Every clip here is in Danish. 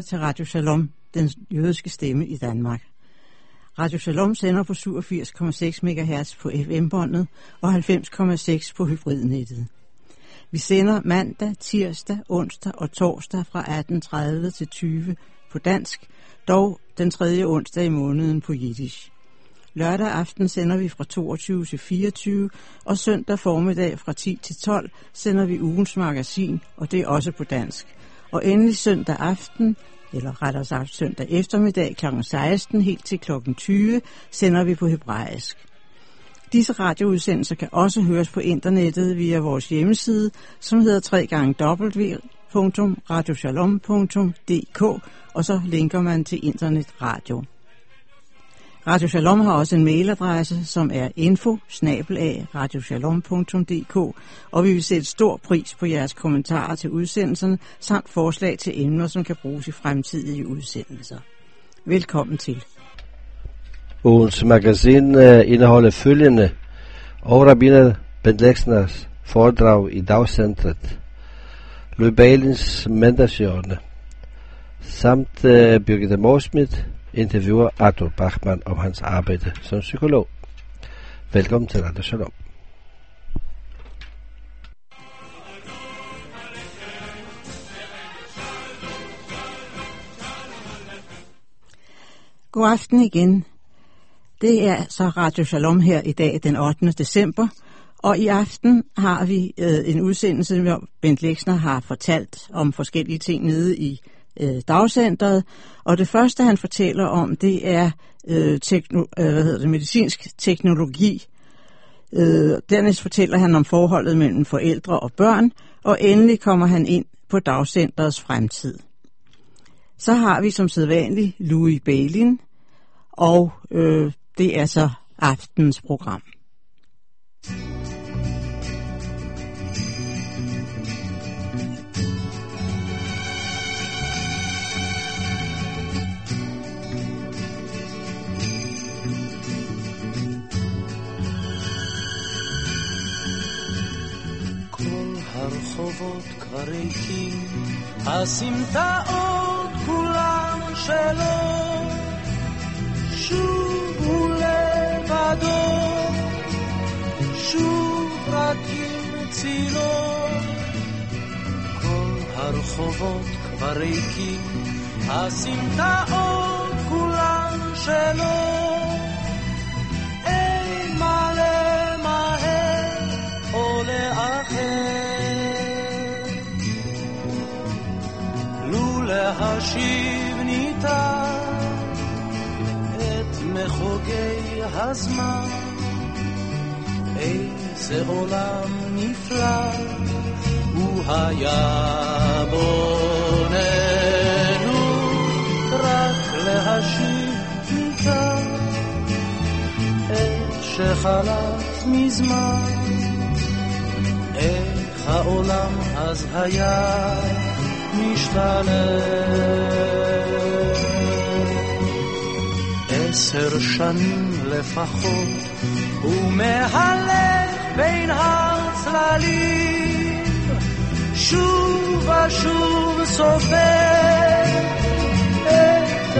lytter til Radio Shalom, den jødiske stemme i Danmark. Radio Shalom sender på 87,6 MHz på FM-båndet og 90,6 på hybridnettet. Vi sender mandag, tirsdag, onsdag og torsdag fra 18:30 til 20 på dansk, dog den tredje onsdag i måneden på jiddisch. Lørdag aften sender vi fra 22 til 24, og søndag formiddag fra 10 til 12 sender vi ugens magasin, og det er også på dansk. Og endelig søndag aften, eller rettere sagt søndag eftermiddag kl. 16 helt til kl. 20, sender vi på hebraisk. Disse radioudsendelser kan også høres på internettet via vores hjemmeside, som hedder www.radioshalom.dk, og så linker man til internetradio. Radio Shalom har også en mailadresse, som er info@radioshalom.dk, og vi vil sætte stor pris på jeres kommentarer til udsendelserne, samt forslag til emner, som kan bruges i fremtidige udsendelser. Velkommen til. Ugens magasin indeholder følgende: Overrabbiner Bent Lexners foredrag i Dagcentret, Louis Balins mandagshjørne, samt Birgitte Morsmith interviewer Arthur Bachmann om hans arbejde som psykolog. Velkommen til Radio Shalom. God aften igen. Det er så Radio Shalom her i dag, den 8. december, og i aften har vi en udsendelse, hvor Bent Lexner har fortalt om forskellige ting nede i Dagcentret, og det første han fortæller om, det er medicinsk teknologi. Dernæst fortæller han om forholdet mellem forældre og børn, og endelig kommer han ind på Dagcentrets fremtid. Så har vi som sædvanligt Louis Balin, og det er så aftens program. הרחובות כבר ריקים, הסמטאות כולם שלו, שוב הוא לבדו, שוב רק עם צילו. כל הרחובות כבר ריקים, הסמטאות כולם שלו, אין מה למהר או לאחר, להשיב ניתן את מחוגי הזמן. איזה עולם נפלא הוא היה בוננו, רק להשיב ניתן את שחלף מזמן. איך העולם אז היה משתנה. 10 שנים לפחות הוא מהלך בין הצללים, שוב ושוב סופר את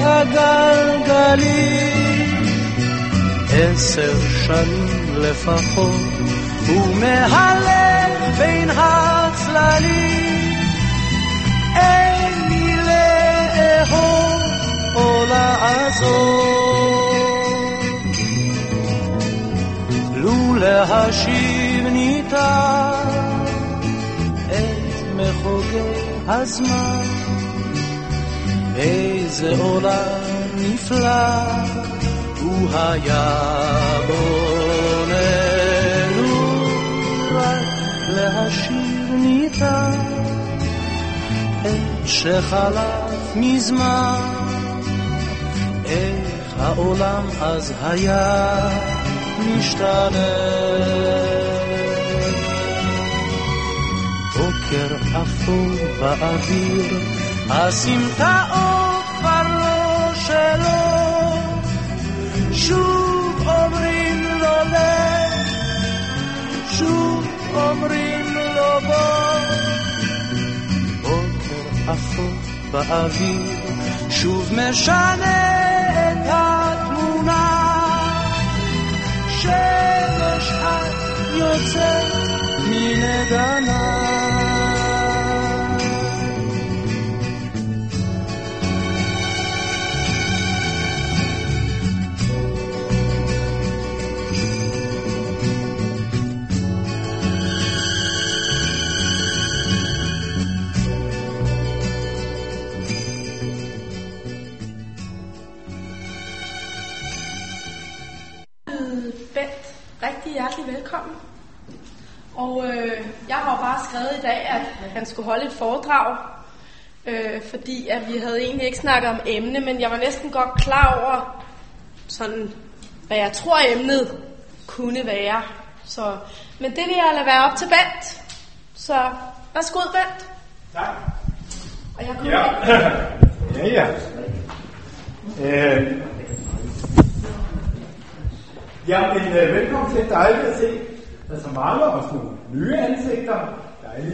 הגלגלים. 10 שנים לפחות הוא מהלך בין הצללים, אין מי לאהוב או לעזור, לו להשיב ניתן את מחוגי הזמן. איזה עולם נפלא הוא היה בוננו, רק להשיב ניתן את שחלף מזמן. איך העולם אז היה משתנה. בוקר אפור באוויר, הסמטאות כבר לא שלו, שוב אומרים לו לך, שוב אומרים לו בוא. בוקר אפור באוויר, שוב משנה את התמונה, שמש את יוצאת מנגנה. Rigtig hjertelig velkommen. Og jeg har jo bare skrevet i dag, at han skulle holde et foredrag, fordi at vi havde egentlig ikke snakket om emne, men jeg var næsten godt klar over, sådan, hvad jeg tror emnet kunne være. Så, men det vil jeg lade være op til Bent. Så værsgo, Bent. Tak. Og jeg kunne Ja. Jamen, velkommen til. Dejligt at se. Der er så mange også nogle nye ansigter. Dejligt.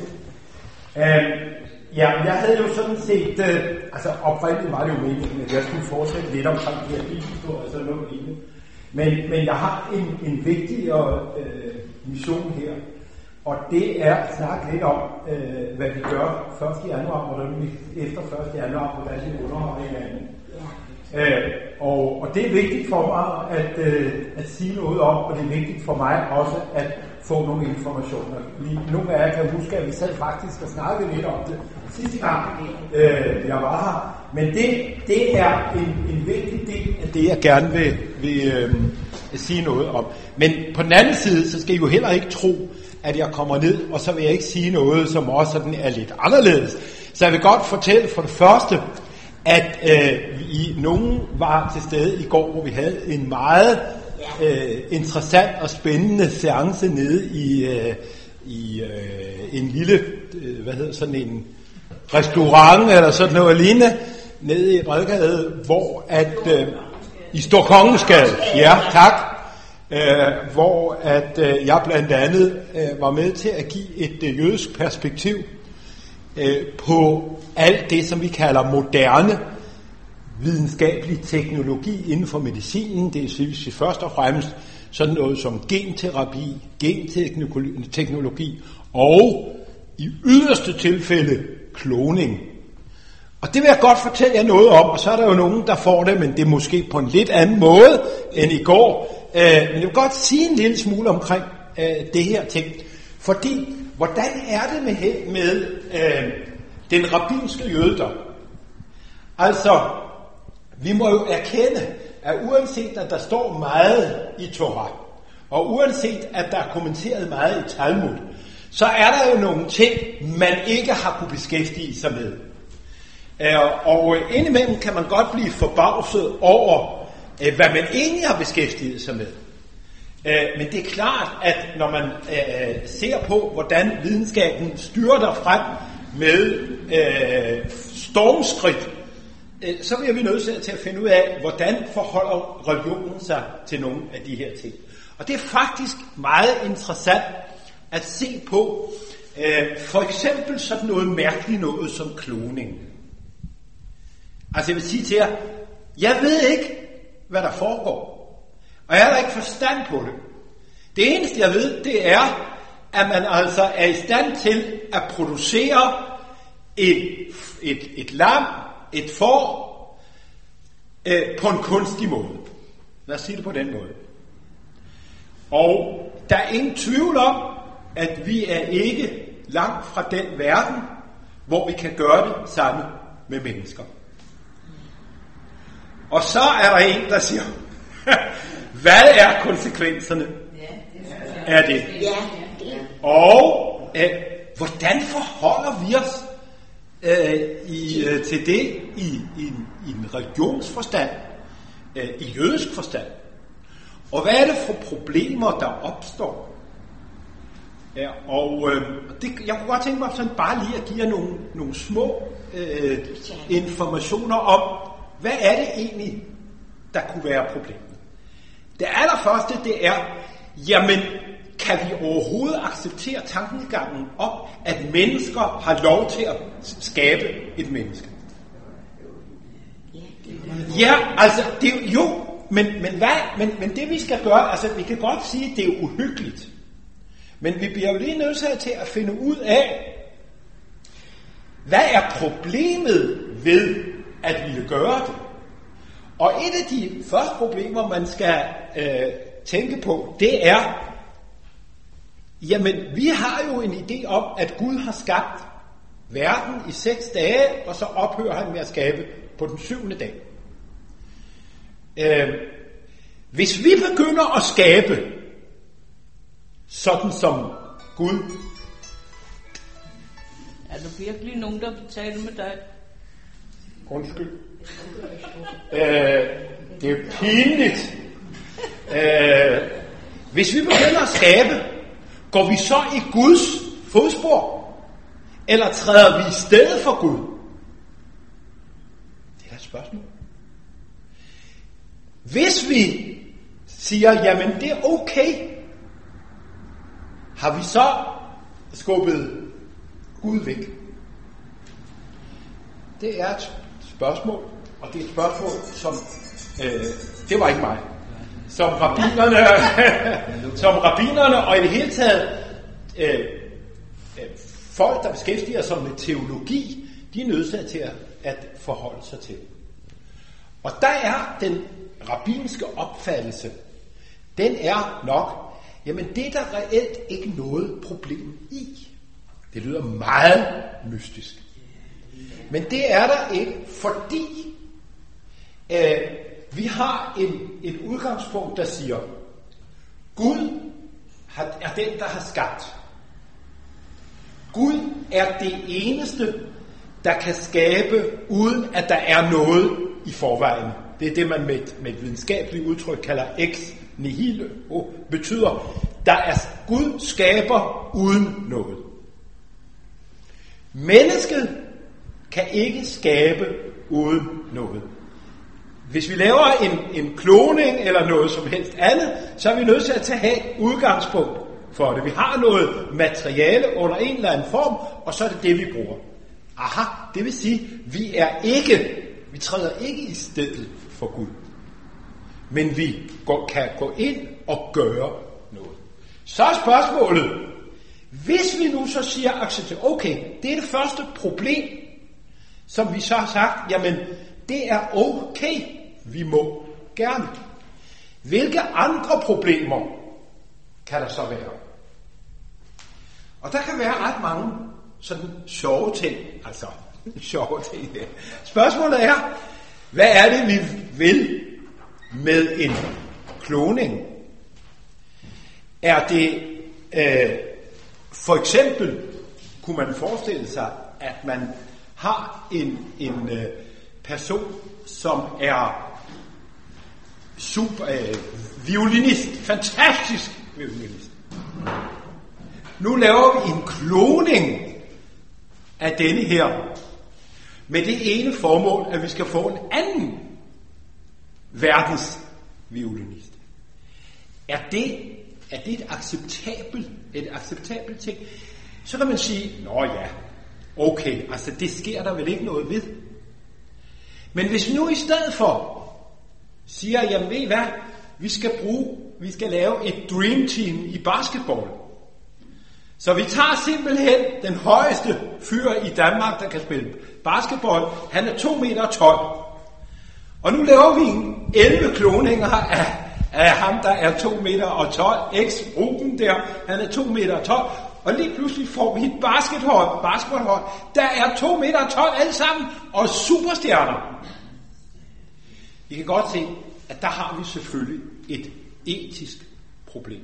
Jeg havde jo sådan set, oprindeligt var det jo meningen, at jeg skulle fortsætte lidt omkring de her bilhistorier og sådan noget lignende. Men jeg har en vigtigere mission her, og det er at snakke lidt om, hvad vi gør 1. januar, hvordan vi efter 1. januar, hvordan vi underholder hinanden. Og det er vigtigt for mig at sige noget om, og det er vigtigt for mig også at få nogle informationer. Nogle af jer kan huske, at vi sad faktisk og snakkede lidt om det sidste gang, jeg var her. Men det er en vigtig del af det, jeg gerne vil sige noget om. Men på den anden side, så skal I jo heller ikke tro, at jeg kommer ned, og så vil jeg ikke sige noget, som også sådan er lidt anderledes. Så jeg vil godt fortælle for det første, at nogen var til stede i går, hvor vi havde en meget interessant og spændende seance nede i en lille, en restaurant eller sådan noget lignende, nede i Bredgade, hvor i Storkongensgade, ja tak, hvor jeg blandt andet var med til at give et jødisk perspektiv på alt det, som vi kalder moderne videnskabelig teknologi inden for medicinen. Det er først og fremmest sådan noget som genterapi, genteknologi og i yderste tilfælde kloning. Og det vil jeg godt fortælle jer noget om, og så er der jo nogen, der får det, men det er måske på en lidt anden måde end i går. Men jeg vil godt sige en lille smule omkring det her ting. Fordi, hvordan er det med den rabbinske jødedom? Altså, vi må jo erkende, at uanset at der står meget i Torah, og uanset at der er kommenteret meget i Talmud, så er der jo nogle ting, man ikke har kunne beskæftige sig med. Og indimellem kan man godt blive forbavset over, hvad man egentlig har beskæftiget sig med. Men det er klart, at når man ser på, hvordan videnskaben styrter frem med stormskridt, så bliver vi nødt til at finde ud af, hvordan forholder religionen sig til nogle af de her ting. Og det er faktisk meget interessant at se på, for eksempel sådan noget mærkeligt noget som kloning. Altså jeg vil sige til jer, jeg ved ikke, hvad der foregår, og jeg har da ikke forstand på det. Det eneste jeg ved, det er, at man altså er i stand til at producere et lam, et får, på en kunstig måde. Lad os sige det på den måde. Og der er ingen tvivl om, at vi er ikke langt fra den verden, hvor vi kan gøre det samme med mennesker. Og så er der en, der siger, hvad er konsekvenserne af det? Og hvordan forholder vi os til det i en religionsforstand, i jødisk forstand? Og hvad er det for problemer, der opstår? Jeg kunne godt tænke mig sådan bare lige at give jer nogle små informationer om, hvad er det egentlig, der kunne være problemet? Det allerførste, det er, jamen, kan vi overhovedet acceptere tankegangen om, at mennesker har lov til at skabe et menneske? Ja, altså, det jo, men det vi skal gøre, altså vi kan godt sige, at det er uhyggeligt. Men vi bliver jo lige nødt til at finde ud af, hvad er problemet ved at ville gøre det? Og et af de første problemer, man skal tænke på, det er, jamen vi har jo en idé om, at Gud har skabt verden i 6 dage, og så ophører han med at skabe på den 7. dag. Hvis vi begynder at skabe, sådan som Gud... Er der virkelig nogen, der vil tale med dig? Undskyld. Det er pinligt. Hvis vi begynder at skabe, går vi så i Guds fodspor? Eller træder vi i stedet for Gud? Det er et spørgsmål. Hvis vi siger, jamen det er okay, har vi så skubbet Gud væk? Det er et spørgsmål, og det er et spørgsmål, som det var ikke mig, som rabbinerne og i det hele taget folk, der beskæftiger sig med teologi, de er nødsaget til at forholde sig til. Og der er den rabbinske opfattelse, den er nok, jamen det er der reelt ikke noget problem i. Det lyder meget mystisk. Men det er der ikke, fordi vi har et udgangspunkt, der siger, Gud er den, der har skabt. Gud er det eneste, der kan skabe, uden at der er noget i forvejen. Det er det, man med et videnskabeligt udtryk kalder ex nihilo, betyder, der er Gud skaber uden noget. Mennesket kan ikke skabe uden noget. Hvis vi laver en kloning eller noget som helst andet, så er vi nødt til at have udgangspunkt for det. Vi har noget materiale under en eller anden form, og så er det det, vi bruger. Aha, det vil sige, vi træder ikke i stedet for Gud. Men vi kan gå ind og gøre noget. Så er spørgsmålet, hvis vi nu så siger, accepter, okay, det er det første problem, som vi så har sagt, jamen det er okay, vi må gerne. Hvilke andre problemer kan der så være? Og der kan være ret mange sådan sjove ting, sjove ting. Ja. Spørgsmålet er, hvad er det, vi vil med en kloning? Er det for eksempel, kunne man forestille sig, at man har en person, som er super violinist, fantastisk violinist. Nu laver vi en kloning af denne her, med det ene formål, at vi skal få en anden verdens violinist. Er det et acceptabelt ting? Så kan man sige, nå ja, okay, det sker der vel ikke noget ved. Men hvis vi nu i stedet for siger, jamen ved I hvad, vi skal lave et dream team i basketball. Så vi tager simpelthen den højeste fyr i Danmark, der kan spille basketball. Han er 2,12 meter. Og nu laver vi 11 kloninger af ham, der er 2,12 meter. Ex-Ruben der, han er 2,12 meter. Og lige pludselig får vi et basketballhold, der er 2,12 meter alle sammen, og superstjerner. I kan godt se, at der har vi selvfølgelig et etisk problem.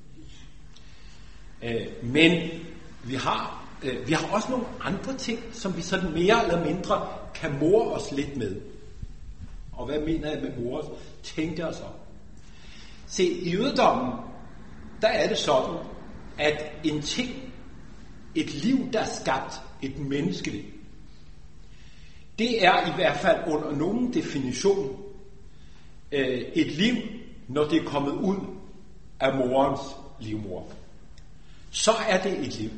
Men vi har også nogle andre ting, som vi sådan mere eller mindre kan more os lidt med. Og hvad mener jeg med more os? Tænk jer så. Se, i jødedommen, der er det sådan, at en ting, et liv, der er skabt, et menneskeliv, det er i hvert fald under nogen definition et liv, når det er kommet ud af morens livmor. Så er det et liv.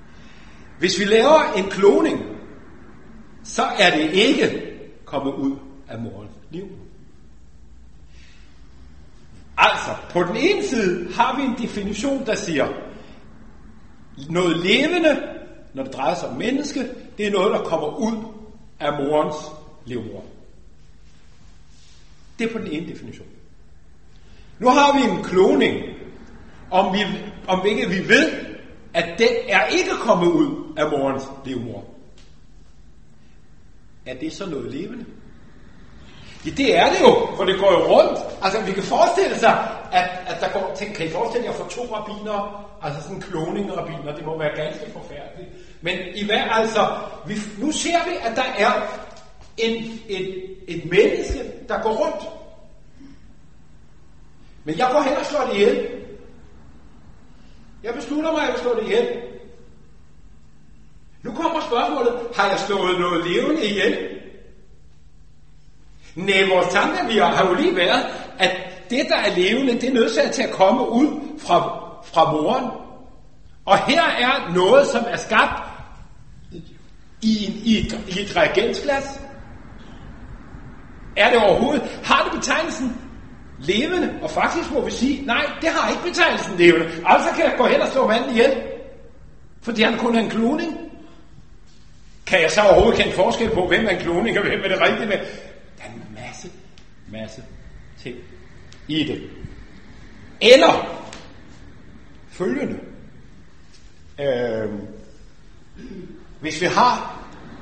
Hvis vi laver en kloning, så er det ikke kommet ud af morens liv. Altså, på den ene side har vi en definition, der siger, noget levende, når det drejer sig om menneske, det er noget, der kommer ud af morens livmor. Det er på den ene definition. Nu har vi en kloning, om ikke vi ved, at den er ikke kommet ud af morens livmor. Er det så noget levende? Ja, det er det jo, for det går jo rundt. Altså, vi kan forestille sig, at der går... Kan I forestille jer for 2 rabbiner, altså sådan kloning-rabbiner, det må være ganske forfærdeligt. Men i hvad, altså... Nu ser vi, at der er et menneske, der går rundt. Men jeg går hen og slår det ihjel. Jeg beslutter mig, at jeg vil slå det ihjel. Nu kommer spørgsmålet, har jeg slået noget levende ihjel? Nej, vores tanker har jo lige været, at det, der er levende, det er nødsaget til at komme ud fra moren. Og her er noget, som er skabt i et reagensglas. Er det overhovedet? Har det betegnelsen levende? Og faktisk må vi sige, nej, det har ikke betegnelsen levende. Altså kan jeg gå hen og slå manden ihjel, fordi han kun er en kloning. Kan jeg så overhovedet kende forskel på, hvem er en kloning og hvem er det rigtige med? Der er en masse ting i det. Eller følgende. Hvis vi har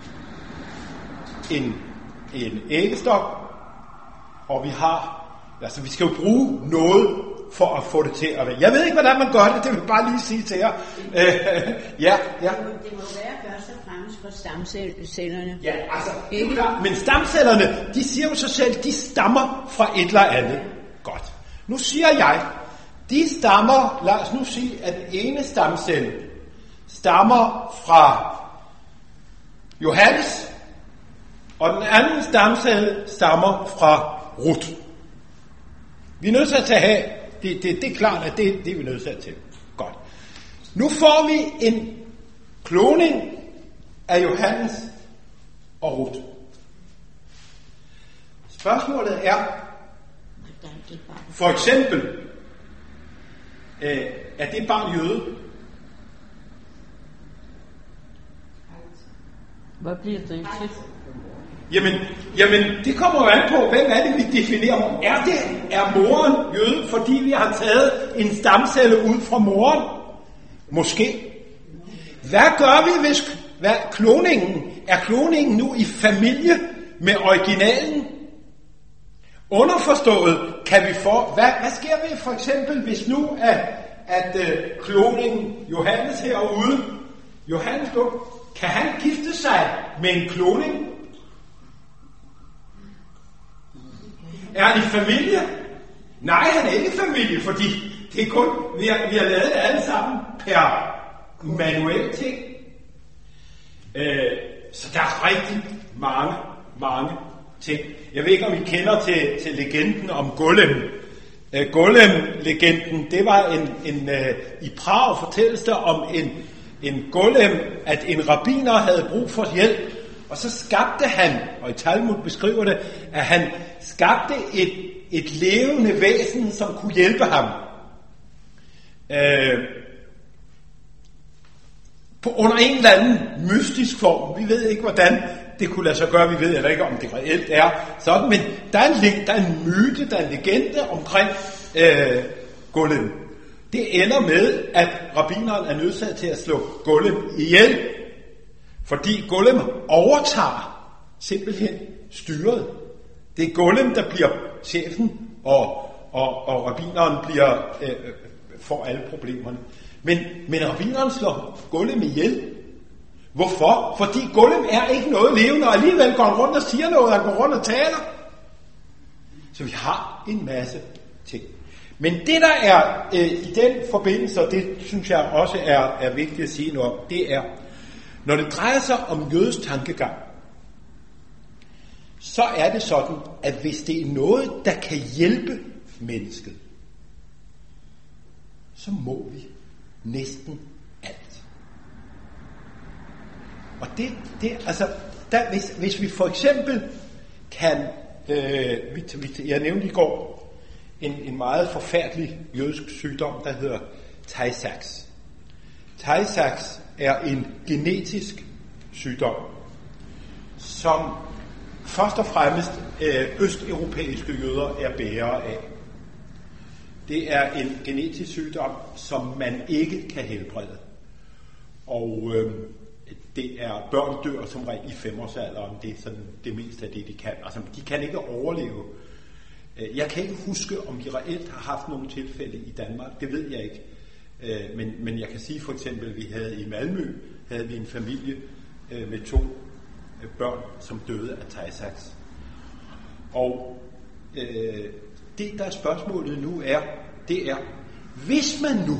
en æggestok, og vi skal jo bruge noget for at få det til at være. Jeg ved ikke, hvordan man gør det, det vil jeg bare lige sige til jer. Ja. Det må være først og fremmest for stamcellerne. Ja, altså, det er klart. Men stamcellerne, de siger jo sig selv, de stammer fra et eller andet. Godt. Nu siger jeg, de stammer, lad os nu sige, at den ene stamcelle stammer fra Johannes, og den anden stamcelle stammer fra Ruth. Vi er nødt til at have, det er klart, at det er vi nødt til. Godt. Nu får vi en kloning af Johannes og Ruth. Spørgsmålet er, for eksempel, er det barn jøde? Hvad bliver det til? Jamen, det kommer jo an på, hvem er det, vi definerer. Er moren jøde, fordi vi har taget en stamcelle ud fra moren? Måske. Hvad gør vi, hvis er kloningen nu i familie med originalen? Underforstået, kan vi få... Hvad sker vi for eksempel, hvis nu at kloningen Johannes herude, Johannes, kan han gifte sig med en kloning? Er han i familie? Nej, han er ikke i familie, fordi det er kun, vi har lavet det alle sammen per manuel ting. Så der er rigtig mange ting. Jeg ved ikke, om I kender til legenden om Golem. Golem-legenden, det var i Prag fortælles der om en golem, at en rabbiner havde brug for hjælp, og så skabte han, og i Talmud beskriver det, at han skabte et levende væsen, som kunne hjælpe ham. Under en eller anden mystisk form. Vi ved ikke, hvordan det kunne lade sig gøre. Vi ved heller ikke, om det reelt er sådan. Men der er en myte, der er en legende omkring Golem. Det ender med, at rabbineren er nødsaget til at slå Golem ihjel. Fordi Golem overtager simpelthen styret. Det er Golem, der bliver chefen, og rabbineren får alle problemerne. Men rabbineren slår Golem ihjel. Hvorfor? Fordi Golem er ikke noget levende, og alligevel går han rundt og siger noget, han går rundt og taler. Så vi har en masse ting. Men det, der er i den forbindelse, og det synes jeg også er vigtigt at sige noget om, det er, når det drejer sig om jødisk tankegang, så er det sådan, at hvis det er noget, der kan hjælpe mennesket, så må vi næsten alt. Og hvis vi for eksempel kan jeg nævnte i går en meget forfærdelig jødisk sygdom, der hedder Tay-Sachs. Tay-Sachs er en genetisk sygdom, som først og fremmest østeuropæiske jøder er bærere af. Det er en genetisk sygdom, som man ikke kan helbrede. Og det er børn dør som regel i 5-årsalderen. Det er sådan det meste af det, de kan. Altså, de kan ikke overleve. Jeg kan ikke huske, om de reelt har haft nogle tilfælde i Danmark. Det ved jeg ikke. Men jeg kan sige for eksempel, at vi havde i Malmø en familie med 2 børn, som døde af Tay-Sachs. Og det, der er spørgsmålet nu det er, hvis man nu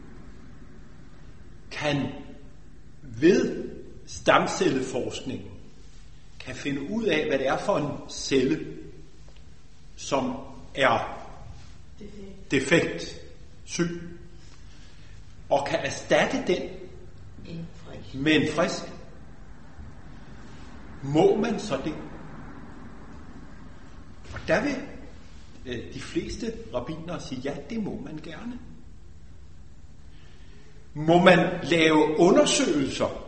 kan ved stamcelleforskning kan finde ud af, hvad det er for en celle, som er defekt, syg, og kan erstatte den med en frisk, må man så det? Og der vil de fleste rabbinere sige, ja, det må man gerne. Må man lave undersøgelser?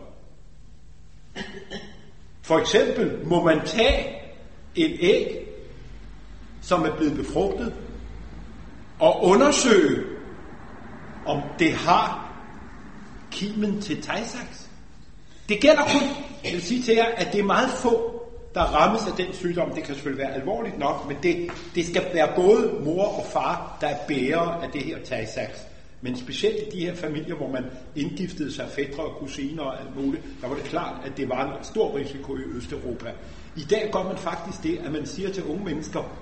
For eksempel, må man tage et æg, som er blevet befrugtet, og undersøge, om det har kimen til Tay-Sachs? Det gælder kun, jeg vil sige til jer, at det er meget få, der rammes af den sygdom. Det kan selvfølgelig være alvorligt nok, men det skal være både mor og far, der er bærere af det her Tay-Sachs. Men specielt i de her familier, hvor man indgiftede sig fætre og kusiner og alt muligt, der var det klart, at det var en stor risiko i Østeuropa. I dag gør man faktisk det, at man siger til unge mennesker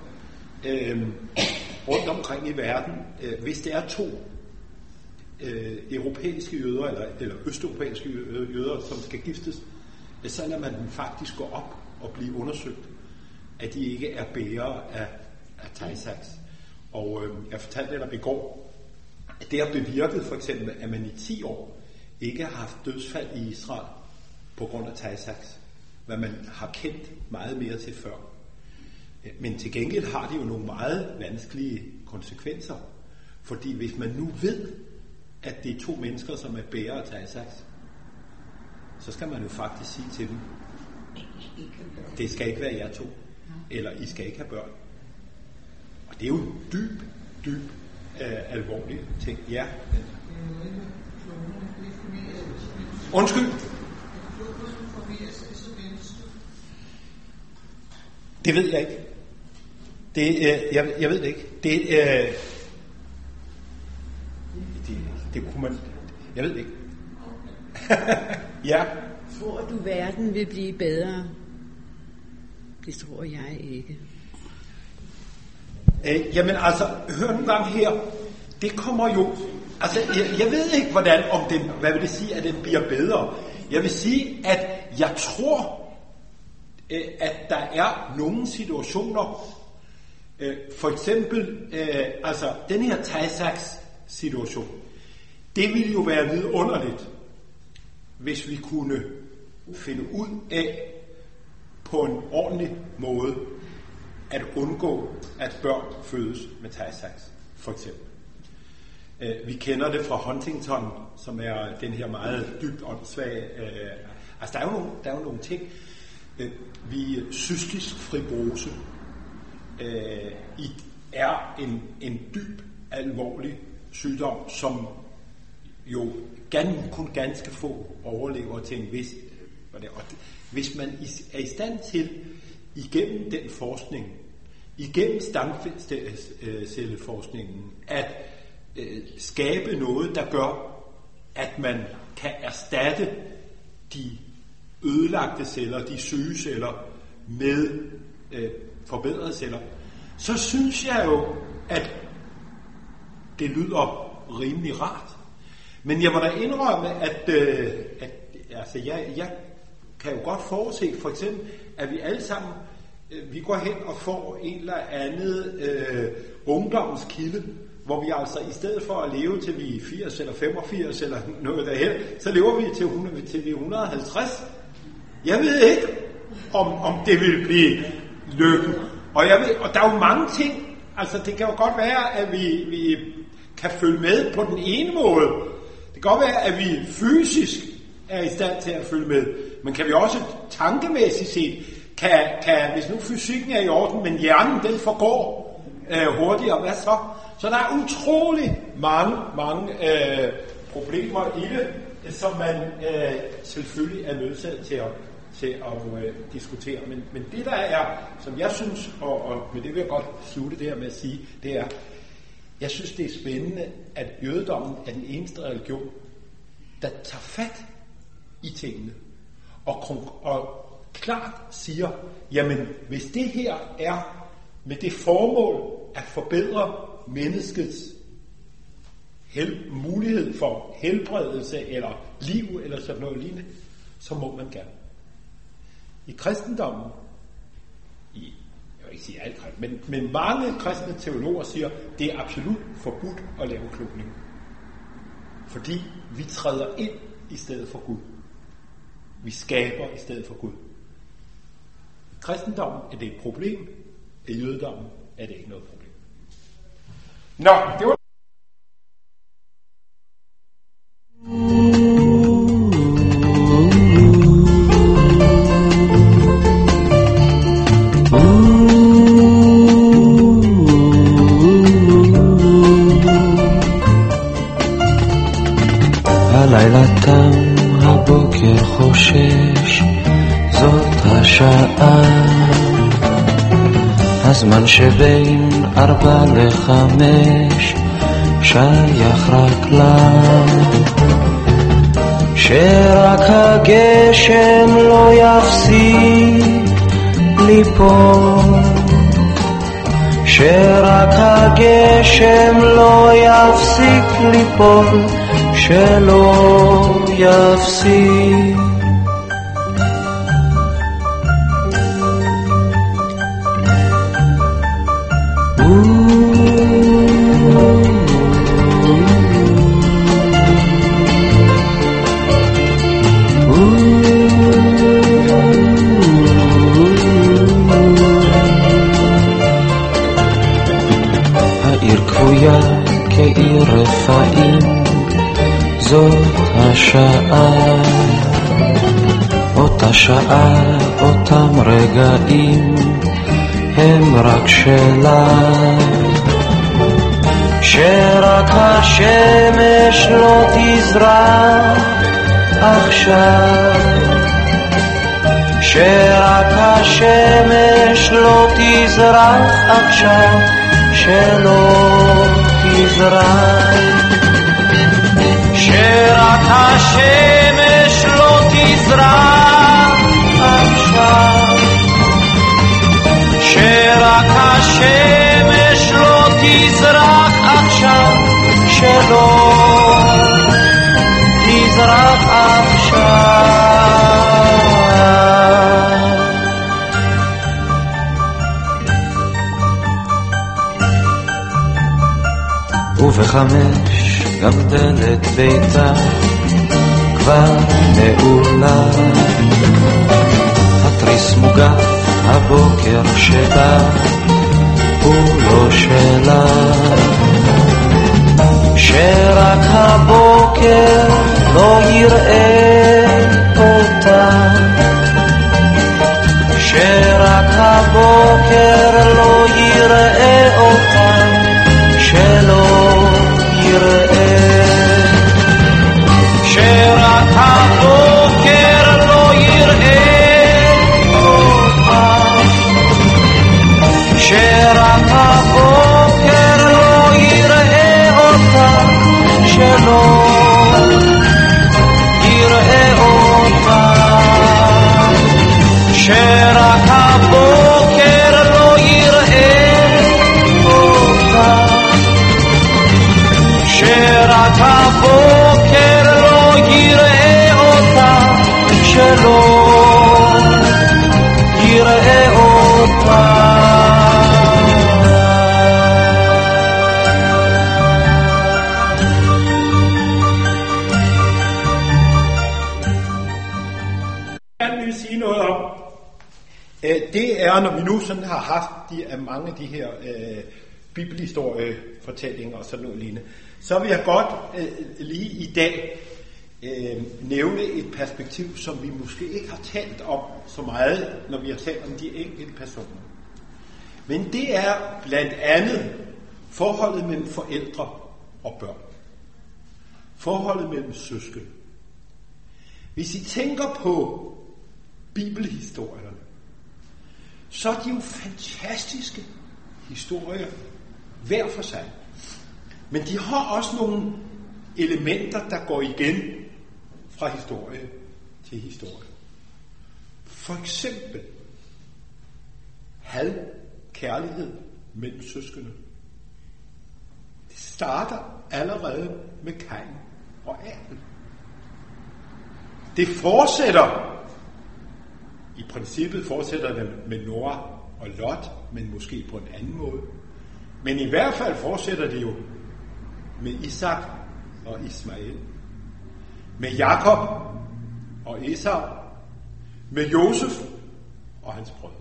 rundt omkring i verden, hvis det er 2 europæiske jøder, eller østeuropæiske jøder, som skal giftes, så lader man dem faktisk gå op og blive undersøgt, at de ikke er bærere af Tay-Sachs. Og jeg fortalte dig i går, at det har bevirket for eksempel, at man i 10 år ikke har haft dødsfald i Israel på grund af Tay-Sachs, hvad man har kendt meget mere til før. Men til gengæld har det jo nogle meget vanskelige konsekvenser, fordi hvis man nu ved, at det er 2 mennesker, som er bærere af Tay-Sachs, så skal man jo faktisk sige til dem, det skal ikke være jer 2, eller I skal ikke have børn. Og det er jo en dyb alvorlig ting. Ja. Undskyld. Det ved jeg ikke. Jeg ved det ikke. Det kunne man. Jeg ved det ikke. Ja. Tror du, verden vil blive bedre? Det tror jeg ikke. Jamen altså, hør nogle gange her. Det kommer jo. Altså, jeg ved ikke, hvad vil det sige, at den bliver bedre. Jeg vil sige, at jeg tror, at der er nogle situationer, for eksempel, altså den her Tay-Sachs situation, det ville jo være vidunderligt, hvis vi kunne finde ud af på en ordentlig måde at undgå, at børn fødes med Tay-Sachs, for eksempel. Vi kender det fra Huntington, som er den her meget dybt åndssvage. Altså, der er jo nogle ting. Cystisk fibrose er en dyb, alvorlig sygdom, som jo kun ganske få overlever til en vis. Hvis man er i stand til, igennem den forskning, igennem stamcelleforskningen, at skabe noget, der gør, at man kan erstatte de ødelagte celler, de syge celler, med forbedrede celler, så synes jeg jo, at det lyder rimelig rart. Men jeg må da indrømme, at altså jeg kan jo godt forudse, for eksempel, at vi alle sammen, vi går hen og får en eller anden ungdommens kilde, hvor vi altså i stedet for at leve til vi er 80 eller 85 eller noget derhen, så lever vi til vi er 150. Jeg ved ikke, om det vil blive lykken. Og der er jo mange ting, altså det kan jo godt være, at vi kan følge med på den ene måde. Det kan godt være, at vi fysisk er i stand til at følge med, men kan vi også tankemæssigt set, hvis nu fysikken er i orden, men hjernen den forgår hurtigere, hvad så? Så der er utrolig mange problemer i det, som man selvfølgelig er nødsaget til at diskutere. Men det der er, som jeg synes, og med det vil jeg godt slutte det her med at sige, det er, jeg synes det er spændende, at jødedommen er den eneste religion, der tager fat i tingene, og klart siger, jamen hvis det her er med det formål at forbedre menneskets mulighed for helbredelse eller liv eller sådan noget lignende, så må man gerne. I kristendommen, jeg vil ikke sige alt, men mange kristne teologer siger, det er absolut forbudt at lave kloning. Fordi vi træder ind i stedet for Gud. Vi skaber i stedet for Gud. I kristendommen er det et problem, i jødedommen er det ikke noget problem. Nå, det var הלילה תם, הבוקר חושש, זאת השעה, הזמן שבין 4 ל-5 שייך רק לה, שרק הגשם לא יפסיק ליפול, שרק הגשם לא יפסיק ליפול, שלא יפסיק. העיר כבויה כעיר רפאים, זאת השעה, אותה שעה, אותם רגעים, הם רק שלה, שרק השמש לא תזרח עכשיו, שרק השמש לא תזרח עכשיו, שלא תזרח, שרק השמש לא תזרח עכשיו, שרק השמש לא תזרח עכשיו, שלא תזרח עכשיו. וב-5 גם דלת ביתה כבר נעולה, התריס מוגף, הבוקר שלה הוא לא שלה, שרק הבוקר לא יראה אותה, שרק הבוקר לא יראה אותה, שלא יראה, שרק הבוקר לא יראה אותה, שרק הבוקר לא יראה אותה, שלא יראה. være, når vi nu sådan har haft mange af de her bibelhistoriefortællinger og sådan noget lignende, så vil jeg godt lige i dag nævne et perspektiv, som vi måske ikke har talt om så meget, når vi har talt om de enkelte personer. Men det er blandt andet forholdet mellem forældre og børn. Forholdet mellem søskende. Hvis I tænker på bibelhistorierne, så er de jo fantastiske historier hver for sig. Men de har også nogle elementer, der går igen fra historie til historie. For eksempel had, kærlighed mellem søskende. Det starter allerede med Kain og Abel. Det fortsætter, i princippet fortsætter det med Noah og Lot, men måske på en anden måde. Men i hvert fald fortsætter det jo med Isak og Ismael, med Jakob og Esau, med Josef og hans brødre.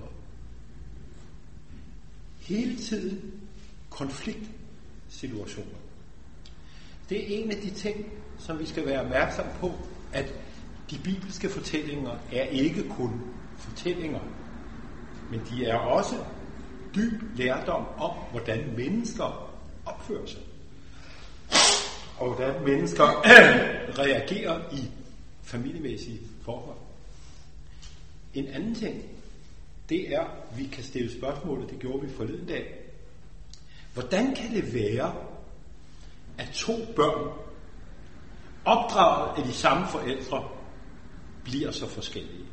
Hele tiden konfliktsituationer. Det er en af de ting, som vi skal være opmærksom på, at de bibelske fortællinger er ikke kun fortællinger, men de er også dyb lærdom om, hvordan mennesker opfører sig. Og hvordan mennesker reagerer i familiemæssige forhold. En anden ting, det er, at vi kan stille spørgsmålet, det gjorde vi forleden dag. Hvordan kan det være, at to børn, opdraget af de samme forældre, bliver så forskellige?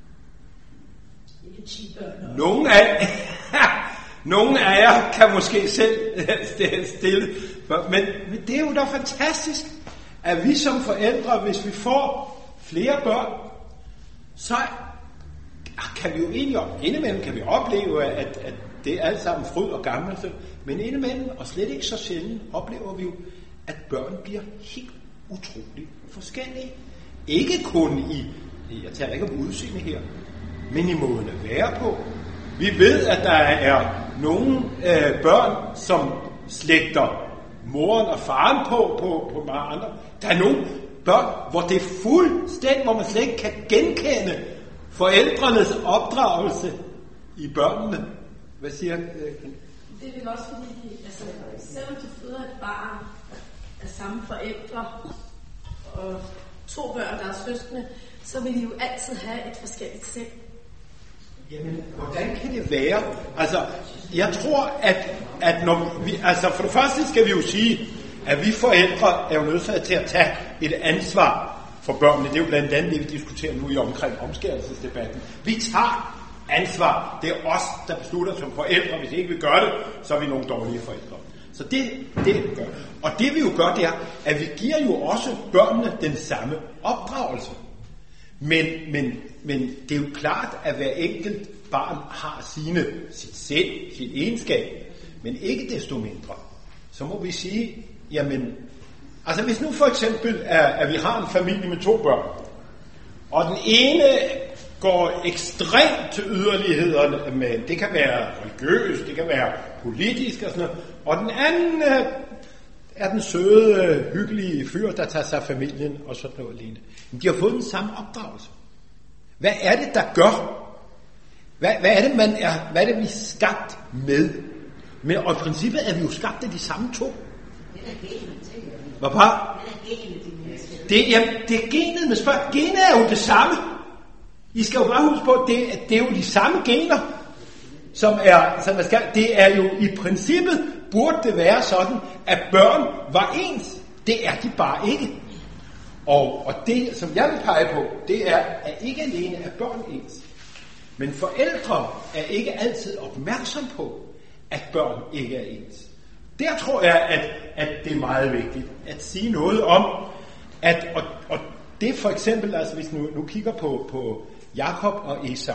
Nogle af jer kan måske selv stille, men det er jo da fantastisk, at vi som forældre, hvis vi får flere børn, så kan vi jo indimellem kan vi opleve, at det er alt sammen fryd og gammelse, men indimellem, og slet ikke så sjældent, oplever vi jo, at børn bliver helt utroligt forskellige. Ikke kun jeg taler ikke om udseende her, men i måden at være på. Vi ved, at der er nogle børn, som slægter moren og faren på mange andre. Der er nogle børn, hvor det er fuldstændig, hvor man slet ikke kan genkende forældrenes opdragelse i børnene. Hvad siger Det er vel også fordi, selvom du føder et barn af samme forældre og to børn, der er søskende, så vil de jo altid have et forskelligt sind. Jamen, hvordan kan det være? Altså, jeg tror, at når vi, for det første skal vi jo sige, at vi forældre er jo nødt til at tage et ansvar for børnene. Det er jo blandt andet det, vi diskuterer nu omkring omskærelsesdebatten. Vi tager ansvar. Det er os, der beslutter som forældre. Hvis ikke vi gør det, så er vi nogle dårlige forældre. Så det gør. Og det vi jo gør, det er, at vi giver jo også børnene den samme opdragelse. Men det er jo klart, at hver enkelt barn har sit sind, sit egenskab. Men ikke desto mindre. Så må vi sige, jamen, altså hvis nu for eksempel, at vi har en familie med 2 børn, og den ene går ekstremt til yderlighederne, men det kan være religiøst, det kan være politisk og sådan noget, og den anden er den søde, hyggelige fyr, der tager sig af familien og sådan noget lignende. Men de har fået den samme opdragelse. Hvad er det, der gør? Hvad er det, hvad er det, vi er skabt med? Men, og i princippet er vi jo skabt af de samme 2. Hvad par? Det er genet, men genet er jo det samme. I skal jo bare huske på, at det er jo de samme gener, som skal. Det er jo i princippet, burde det være sådan, at børn var ens. Det er de bare ikke. Og det, som jeg vil pege på, det er, at ikke alene er børn ens. Men forældre er ikke altid opmærksom på, at børn ikke er ens. Der tror jeg, at det er meget vigtigt at sige noget om, at og det for eksempel, altså hvis nu kigger på Jakob og Esau.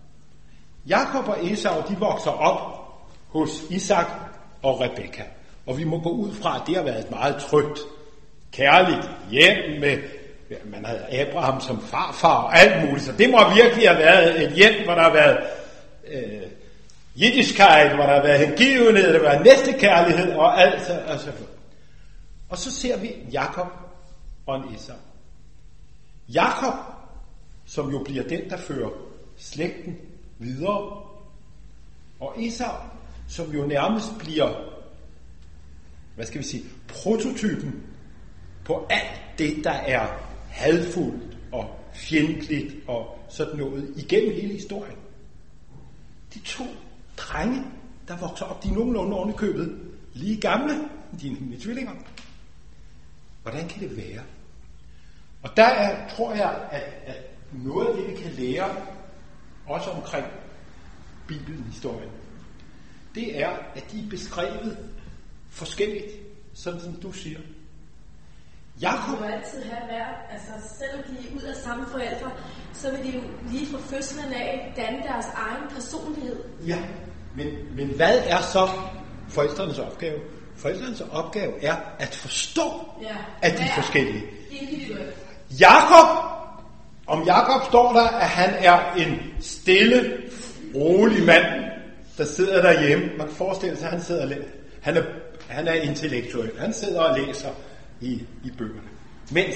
Jakob og Esau, de vokser op hos Isak og Rebekka. Og vi må gå ud fra, at det har været et meget trygt, kærligt hjem med, man havde Abraham som farfar og alt muligt. Så det må virkelig have været et hjem, hvor der har været jiddischkeit, hvor der har været hengivenhed, der var næstekærlighed og alt. Og så ser vi Jakob og en Esau. Jakob, som jo bliver den, der fører slægten videre, og Esau, som jo nærmest bliver, prototypen på alt det, der er hadfuldt og fjendtligt og sådan noget igennem hele historien. De to drenge, der vokser op, de er nogenlunde oven i købet, lige gamle, de er mine tvillinger. Hvordan kan det være? Og der tror jeg, at noget af det, vi kan lære, også omkring Bibelhistorien, det er, at de er beskrevet forskelligt, sådan som du siger. Jakob vil jo altid have hver, altså selvom de er ud af samme forældre, så vil de jo lige fra fødslen af danne deres egen personlighed. Ja, men hvad er så forældrenes opgave? Forældrenes opgave er at forstå, at de er forskellige. Om Jakob står der, at han er en stille, rolig mand, der sidder derhjemme. Man kan forestille sig, at han sidder og læser. Han er intellektuel. Han sidder og læser i bøgerne. Mens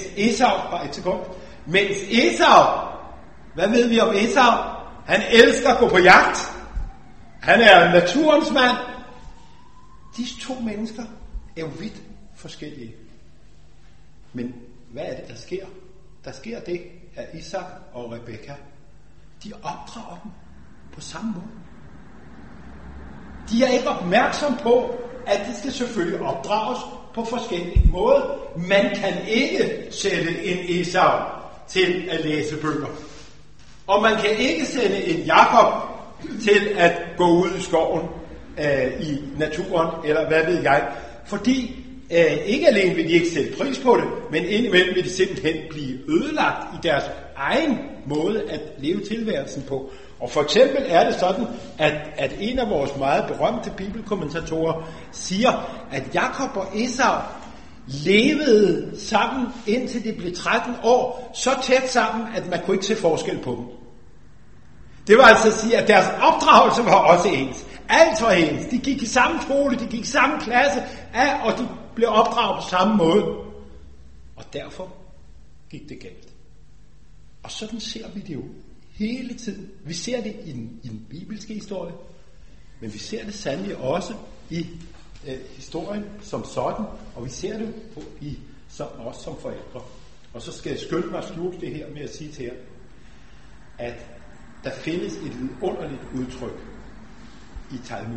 Esau, hvad ved vi om Esau? Han elsker at gå på jagt. Han er naturens mand. Disse to mennesker er jo vidt forskellige. Men hvad er det, der sker? Der sker det, at Isak og Rebekka, de opdrager dem på samme måde. De er ikke opmærksom på, at de skal selvfølgelig opdrages på forskellige måder. Man kan ikke sætte en Esau til at læse bøger. Og man kan ikke sætte en Jakob til at gå ud i skoven i naturen, eller hvad ved jeg. Fordi ikke alene vil de ikke sætte pris på det, men indimellem vil de simpelthen blive ødelagt i deres egen måde at leve tilværelsen på. Og for eksempel er det sådan, at en af vores meget berømte bibelkommentatorer siger, at Jakob og Esau levede sammen, indtil de blev 13 år, så tæt sammen, at man kunne ikke se forskel på dem. Det var altså at sige, at deres opdragelse var også ens. Alt var ens. De gik i samme skole, de gik i samme klasse, og de blev opdraget på samme måde. Og derfor gik det galt. Og sådan ser vi det jo hele tiden. Vi ser det i den bibelske historie, men vi ser det sandelig også i historien som sådan, og vi ser det også som forældre. Og så skal jeg skynde mig at slutte det her med at sige til jer, at der findes et vidunderligt udtryk i Talmud.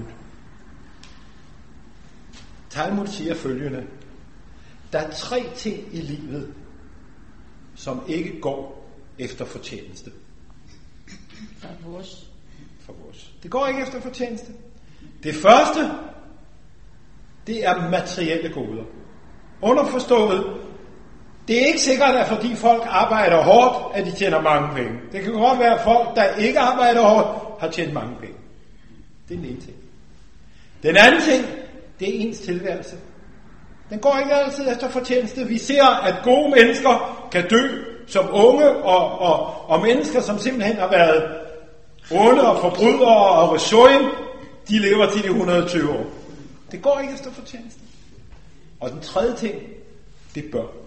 Talmud siger følgende: der er 3 ting i livet, som ikke går efter fortjeneste. For vores. Det går ikke efter fortjeneste. Det første, det er materielle goder. Underforstået, det er ikke sikkert, at fordi folk arbejder hårdt, at de tjener mange penge. Det kan godt være, at folk, der ikke arbejder hårdt, har tjent mange penge. Det er den ene ting. Den anden ting, det er ens tilværelse. Den går ikke altid efter fortjeneste. Vi ser, at gode mennesker kan dø som unge, og mennesker, som simpelthen har været onde og forbrydere og resøjen, de lever til de 120 år. Det går ikke efter fortjeneste. Og den tredje ting, det er børn.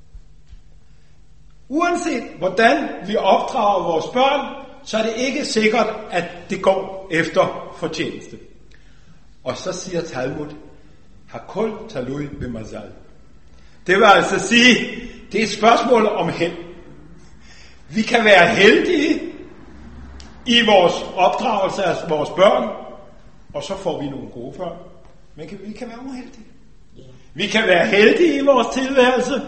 Uanset hvordan vi opdrager vores børn, så er det ikke sikkert, at det går efter fortjeneste. Og så siger Talmud, Hakol talui b'mazal. Det vil altså sige, det er et spørgsmål om held. Vi kan være heldige i vores opdragelse af vores børn, og så får vi nogle gode børn. Men vi kan være uheldige. Vi kan være heldige i vores tilværelse,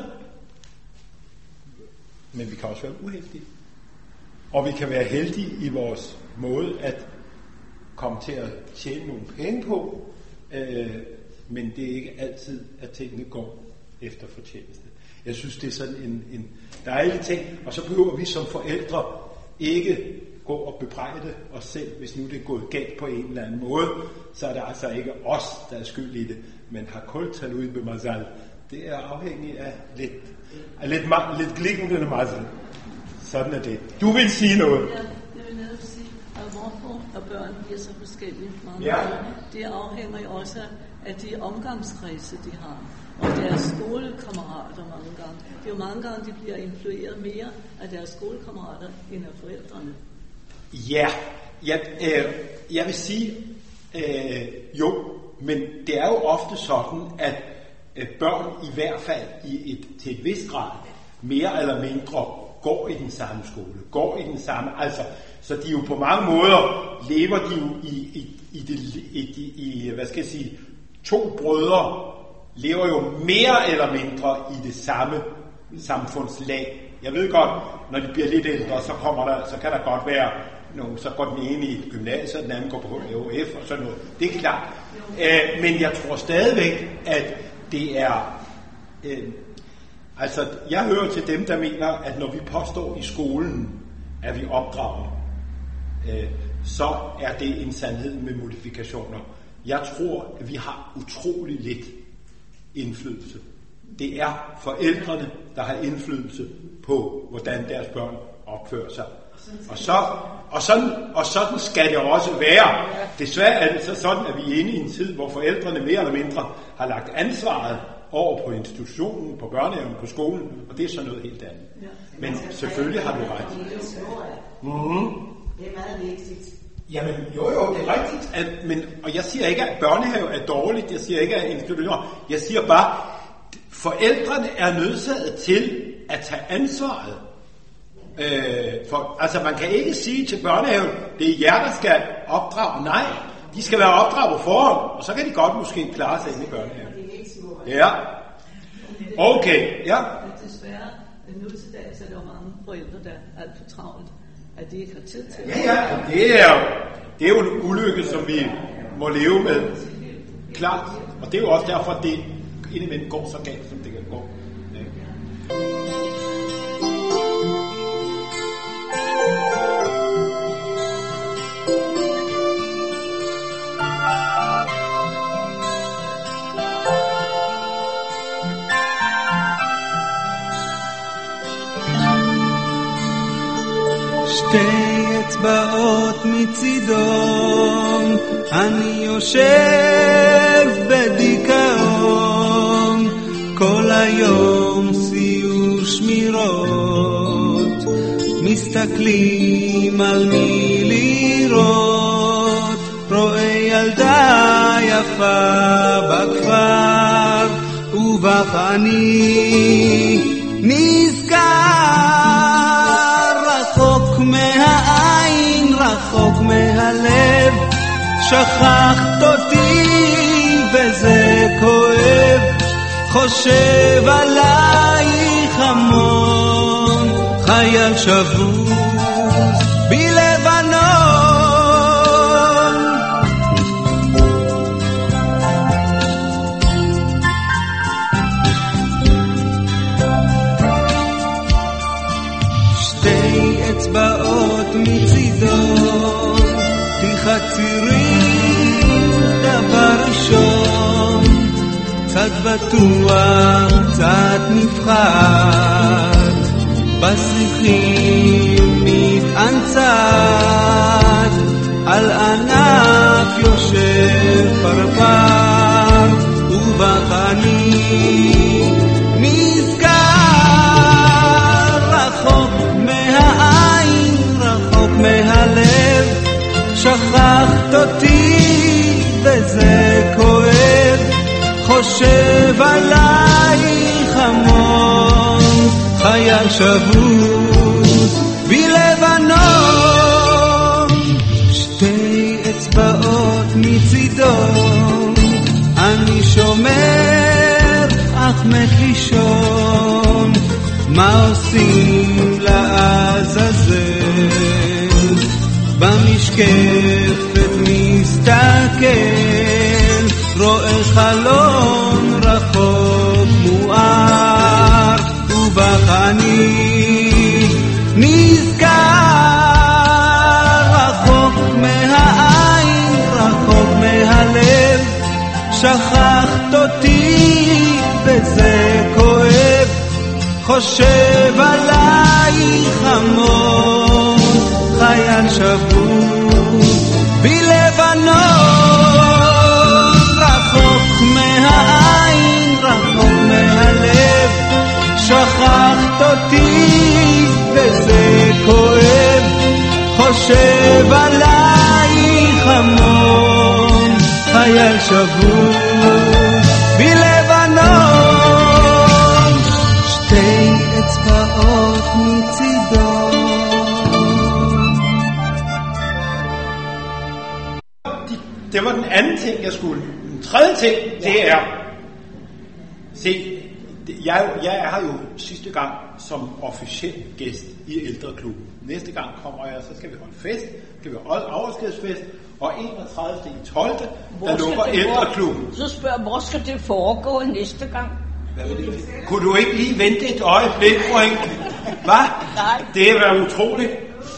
men vi kan også være uheldige. Og vi kan være heldige i vores måde at komme til at tjene nogle penge på, men det er ikke altid, at tingene går efter fortjeneste. Jeg synes, det er sådan en dejlig ting, og så behøver vi som forældre ikke gå og bebrejde os selv, hvis nu det er gået galt på en eller anden måde, så er det altså ikke os, der er skyld i det, men Hakol talui b'mazal. Det er afhængigt af lidt glikkende mazal. Sådan er det. Du vil sige noget. Ja, det vil jeg sige. børn bliver så forskellige. Ja. Det afhænger jo også af de omgangskredse, de har. Og deres skolekammerater mange gange. Det er jo mange gange, de bliver influeret mere af deres skolekammerater end af forældrene. Ja, jeg vil sige, jo, men det er jo ofte sådan, at børn i hvert fald til et vist grad, mere eller mindre, går i den samme skole, går i den samme, altså, så de jo på mange måder lever de jo i hvad skal jeg sige, to brødre lever jo mere eller mindre i det samme samfundslag. Jeg ved godt, når de bliver lidt ældre, så kan der godt være nogle, så går den ene i gymnasiet, og den anden går på HF og sådan noget. Det er klart. Men jeg tror stadigvæk, at det er... altså, jeg hører til dem, der mener, at når vi påstår i skolen, at vi opdrager, så er det en sandhed med modifikationer. Jeg tror, at vi har utrolig lidt indflydelse. Det er forældrene, der har indflydelse på, hvordan deres børn opfører sig. Og sådan skal det også være. Desværre er det så sådan, at vi er inde i en tid, hvor forældrene mere eller mindre har lagt ansvaret over på institutionen, på børnehaven, på skolen, og det er så noget helt andet. Men selvfølgelig har du ret. Mm-hmm. Det er meget vigtigt. Jamen, jo, det er rigtigt. Og jeg siger ikke, at børnehave er dårligt. Jeg siger ikke, at institutioner. Jeg siger bare, forældrene er nødsaget til at tage ansvaret. Altså, man kan ikke sige til børnehaven, det er jer, der skal opdrage. Nej, de skal være opdraget på forhånd, og så kan de godt måske klare sig inde i børnehaven. Ja. Okay, ja. Men desværre, nu til dags er der jo mange forældre, der er alt for travlt, at de ikke har tid til det. Ja, det er jo en ulykke, som vi må leve med. Klart. Og det er jo også derfor, at det indimellem går så galt, som det kan gå. Ja. שתי אצבעות מצידון, אני יושב בדיכאון, כל היום סיור שמירות, מסתכלים על מי לראות, רואה ילדה יפה בכפר, ובך אני נזכר. רחוק מהעין, רחוק מהלב, שכחת אותי וזה כואב, חושב עלייך המון, חייל שבוז בלבנון. אצבעות מצידון, תחצירים דבר ראשון, קצת בטוח, קצת נפחד, בשיחים מתאנצת, על ענף יושב פרפר, ובך אני נזכר. רחוק מהעין, רחוק מהלב, שכחת אותי וזה כואב, חושב עלייך המון, חייל שבוז בלבנון. שתי אצבעות מצידון, אני שומר אך מת לישון, מה עושים לעזאזל? במשקפת מסתכל, רואה חלון רחוק מואר, ובך אני נזכר. רחוק מהעין, רחוק מהלב, שכחת אותי וזה כואב, חושב עלייך המון, חייל שבוז רחוק מהעין, רחוק מהלב, שכחת אותי וזה כואב, חושב עלייך המון, חייל שבוי בלבנון, שתי אצבעות מצידו. Det var den anden ting, jeg skulle. Den tredje ting, det er... Se, jeg er her jo sidste gang som officiel gæst i ældreklubben. Næste gang kommer jeg, så skal vi holde fest. Skal vi holde afskedsfest. Og 31.12. der lukker ældreklubben. Så spørger, hvor skal det foregå næste gang? Kunne du ikke lige vente et øjeblik, Frank? Hvad? Nej. Det er været utroligt.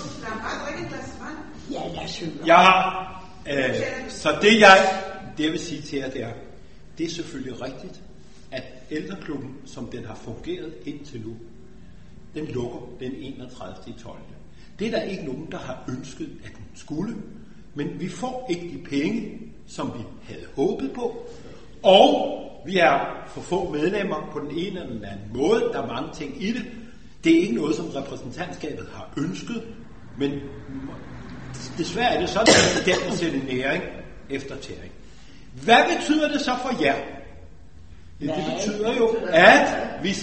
Ja, lad os høre. Jeg har... så det jeg vil sige til jer, det er selvfølgelig rigtigt, at ældreklubben, som den har fungeret indtil nu, den lukker den 31.12. Det er der ikke nogen, der har ønsket, at den skulle, men vi får ikke de penge, som vi havde håbet på, og vi er for få medlemmer på den ene eller den anden måde. Der er mange ting i det. Det er ikke noget, som repræsentantskabet har ønsket, men desværre er det sådan, at den må sætte næring efter tæring. Hvad betyder det så for jer? Det betyder jo, at vi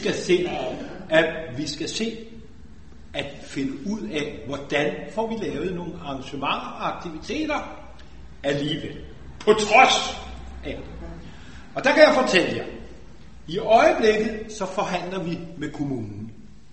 skal se, at finde ud af, hvordan får vi lavet nogle arrangementer og aktiviteter alligevel. På trods af det. Og der kan jeg fortælle jer, i øjeblikket så forhandler vi med kommunen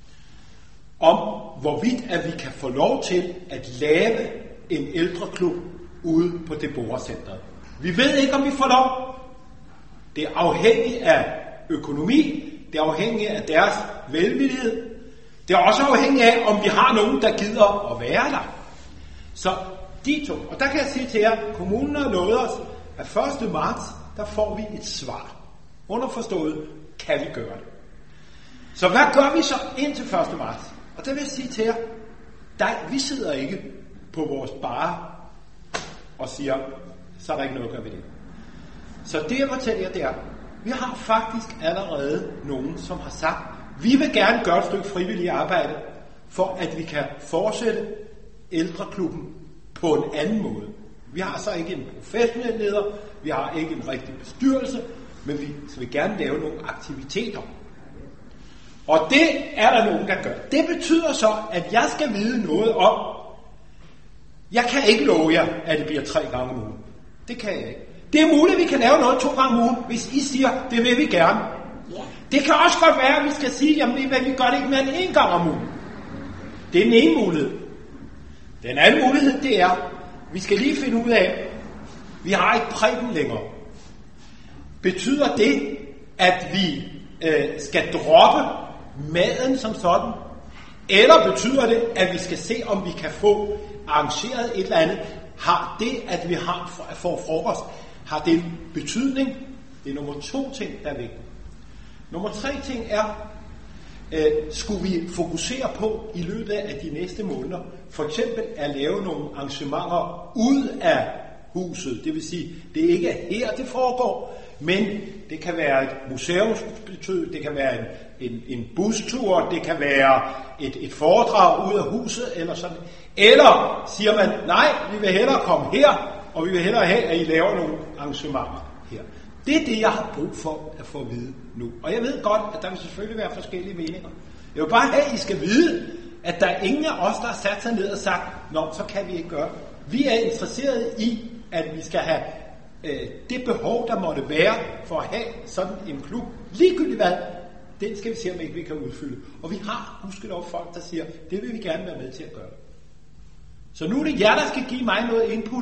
om, hvorvidt at vi kan få lov til at lave en ældreklub ude på det borgercentret. Vi ved ikke, om vi får lov. Det er afhængigt af økonomi, det er afhængigt af deres velvillighed, det er også afhængigt af, om vi har nogen, der gider at være der. Så de to, og der kan jeg sige til jer, kommunen har lovet os, at 1. marts, der får vi et svar. Underforstået, kan vi gøre det. Så hvad gør vi så indtil 1. marts? Og der vil jeg sige til jer, vi sidder ikke på vores bar og siger, så er der ikke noget at gøre ved det. Så det jeg fortæller jer, det er, vi har faktisk allerede nogen, som har sagt, vi vil gerne gøre et stykke frivilligt arbejde, for at vi kan fortsætte ældreklubben på en anden måde. Vi har så ikke en professionel leder, vi har ikke en rigtig bestyrelse, men vi vil gerne lave nogle aktiviteter. Og det er der nogen, der gør. Det betyder så, at jeg skal vide noget om, jeg kan ikke love jer, at det bliver 3 gange om ugen. Det kan jeg ikke. Det er muligt, at vi kan lave noget 2 gange om ugen, hvis I siger, det vil vi gerne. Det kan også godt være, at vi skal sige, jamen vi gør det ikke mere end 1 gang om ugen. Det er den ene mulighed. Den anden mulighed, det er, vi skal lige finde ud af, vi har ikke prædiken længere. Betyder det, at vi skal droppe maden som sådan? Eller betyder det, at vi skal se, om vi kan få arrangeret et eller andet? Har det, at vi får frokost, har det en betydning? Det er nummer 2 ting, der er vigtigt. Nummer 3 ting er, skulle vi fokusere på i løbet af de næste måneder, for eksempel at lave nogle arrangementer ud af huset. Det vil sige, det ikke er her, det foregår, men det kan være et museumsbesøg, det kan være en bustur, det kan være et foredrag ud af huset, eller sådan. Eller siger man, nej, vi vil hellere komme her, og vi vil hellere have, at I laver nogle arrangementer her. Det er det, jeg har brug for at få at vide nu. Og jeg ved godt, at der vil selvfølgelig være forskellige meninger. Jeg vil bare have, at I skal vide, at der er ingen af os, der har sat sig ned og sagt, nå, så kan vi ikke gøre det. Vi er interesserede i, at vi skal have det behov, der måtte være for at have sådan en klub. Ligegyldigt hvad, den skal vi se, om ikke vi kan udfylde. Og vi har husket folk, der siger, det vil vi gerne være med til at gøre. Så nu er det jer, der skal give mig noget input.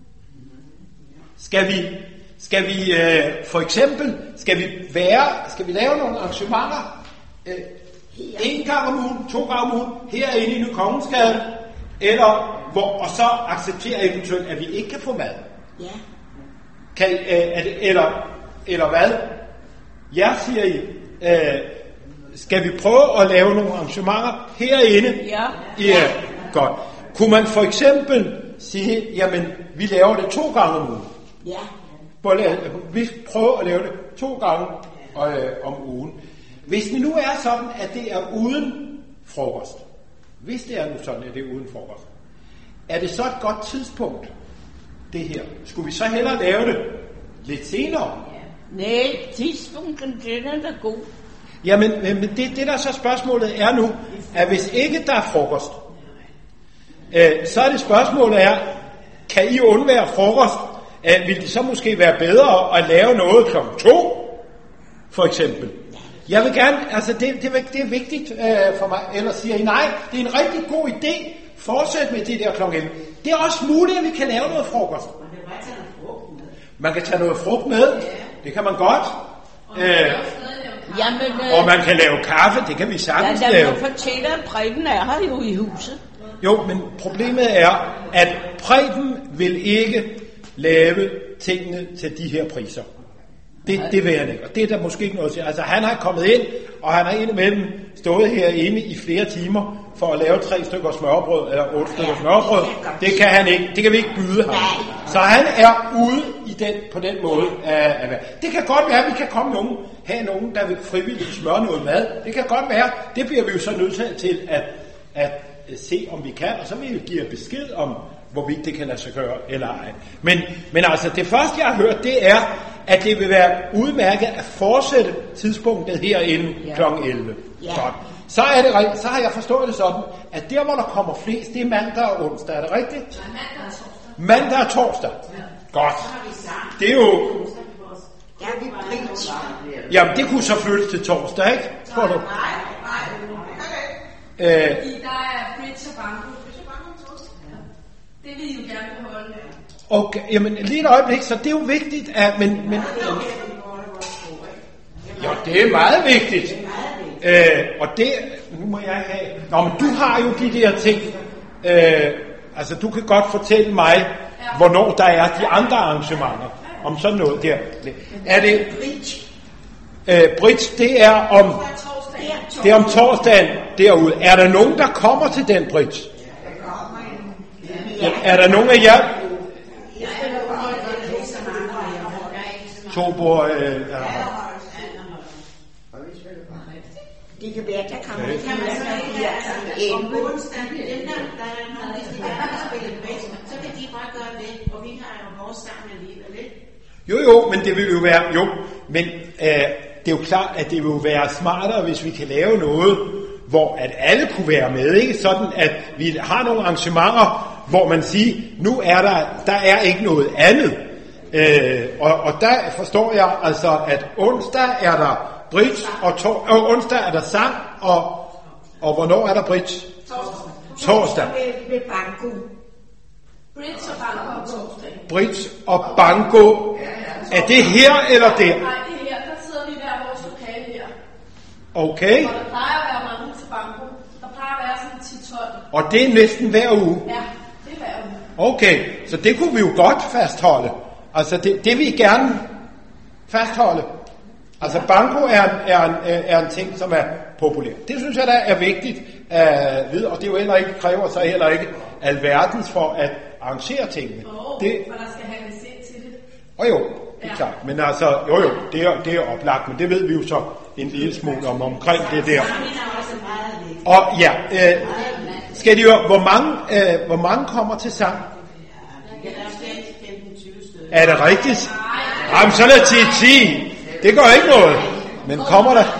Skal vi for eksempel, skal vi lave nogle arrangementer 1 gang om ugen, 2 gange om ugen, herinde i Ny Kongensgade, og så acceptere eventuelt, at vi ikke kan få mad? Ja. Eller hvad? Jeg siger I, skal vi prøve at lave nogle arrangementer herinde? Ja. Ja, godt. Kunne man for eksempel sige, jamen, vi laver det 2 gange om ugen. Ja. Vi prøver at lave det 2 gange om ugen. Hvis det nu er sådan, at det er uden frokost, hvis det er nu sådan, at det er uden frokost, er det så et godt tidspunkt, det her? Skulle vi så hellere lave det lidt senere? Nej, tidspunkten, den er da god. Jamen, det der så spørgsmålet er nu, at hvis ikke der er frokost, så er det spørgsmålet er, kan I undvære frokost? Vil det så måske være bedre at lave noget kl. 2, for eksempel? Jeg vil gerne, altså det er vigtigt for mig, eller siger I nej, det er en rigtig god idé, fortsæt med det der kl. 11. Det er også muligt, at vi kan lave noget frokost. Man kan tage noget frugt med, det kan man godt. Og man kan lave kaffe, det kan vi sagtens lave. Jeg må fortælle, at Preben er her jo i huset. Jo, men problemet er, at Preben vil ikke lave tingene til de her priser. Det vil han ikke, og det er der måske ikke noget at sige. Altså han har kommet ind, og han har indimellem stået herinde i flere timer for at lave 3 stykker smørbrød, eller 8 stykker smørbrød. Det kan han ikke, det kan vi ikke byde ham. Så han er ude på den måde. Det kan godt være, at vi kan have nogen, der vil frivilligt smøre noget mad. Det kan godt være, det bliver vi jo så nødt til at se, om vi kan, og så vil vi give besked om, hvorvidt det kan lade sig gøre eller ej. Men altså, det første, jeg har hørt, det er, at det vil være udmærket at fortsætte tidspunktet herinde kl. 11. Ja. Godt. Så har jeg forstået det sådan, at der, hvor der kommer flest, det er mandag og onsdag. Er det rigtigt? Mandag og torsdag. Godt. Det er jo... Jamen, det kunne så flyttes til torsdag, ikke? Tror du? Nej. Fordi der er bridge og banko. Det vil I jo gerne beholde. Okay, jamen lige et øjeblik, så det er jo vigtigt, at... Ja, det er meget vigtigt. Og det... Nu må jeg have... Nå, men du har jo de der ting. Altså, du kan godt fortælle mig, hvornår der er de andre arrangementer. Om sådan noget der. Er det... Bridge, det er om torsdagen derude. Er der nogen, der kommer til den bridge? Er der nogen af jer? Toborg... Det kan være, der kommer ikke så kan de bare gøre det, og vi har jo vores sammen alligevel. Jo, men det vil jo være... Jo, men det er jo klart, at det vil være smartere, hvis vi kan lave noget, hvor at alle kunne være med, ikke? Sådan, at vi har nogle arrangementer, hvor man siger, nu er der er ikke noget andet. Og der forstår jeg altså, at onsdag er der bridge, og onsdag er der sang, og hvornår er der bridge? Torsdag. Med banko. Bridge og banko og torsdag. Bridge og banko. Er det her eller der? Nej, det er her. Der sidder vi hver vores lokale her. Okay. Og der plejer at være mange til banko. Der plejer at være sådan 10-12. Og det er næsten hver uge? Ja, det er hver uge. Okay, så det kunne vi jo godt fastholde. Altså det vil I gerne fastholde. Altså banko er en ting, som er populær. Det synes jeg da er vigtigt at vide, og det er jo heller ikke, kræver så heller ikke alverdens for at arrangere tingene. Det, for der skal handles ind til det. Og jo, det er klart. Men altså, det er oplagt, men det ved vi jo så en lille smule omkring det der. Og ja, skal de jo, hvor mange kommer til sang? Er det rigtigt? Jamen, så er det 10. Det gør ikke noget. Men kommer der?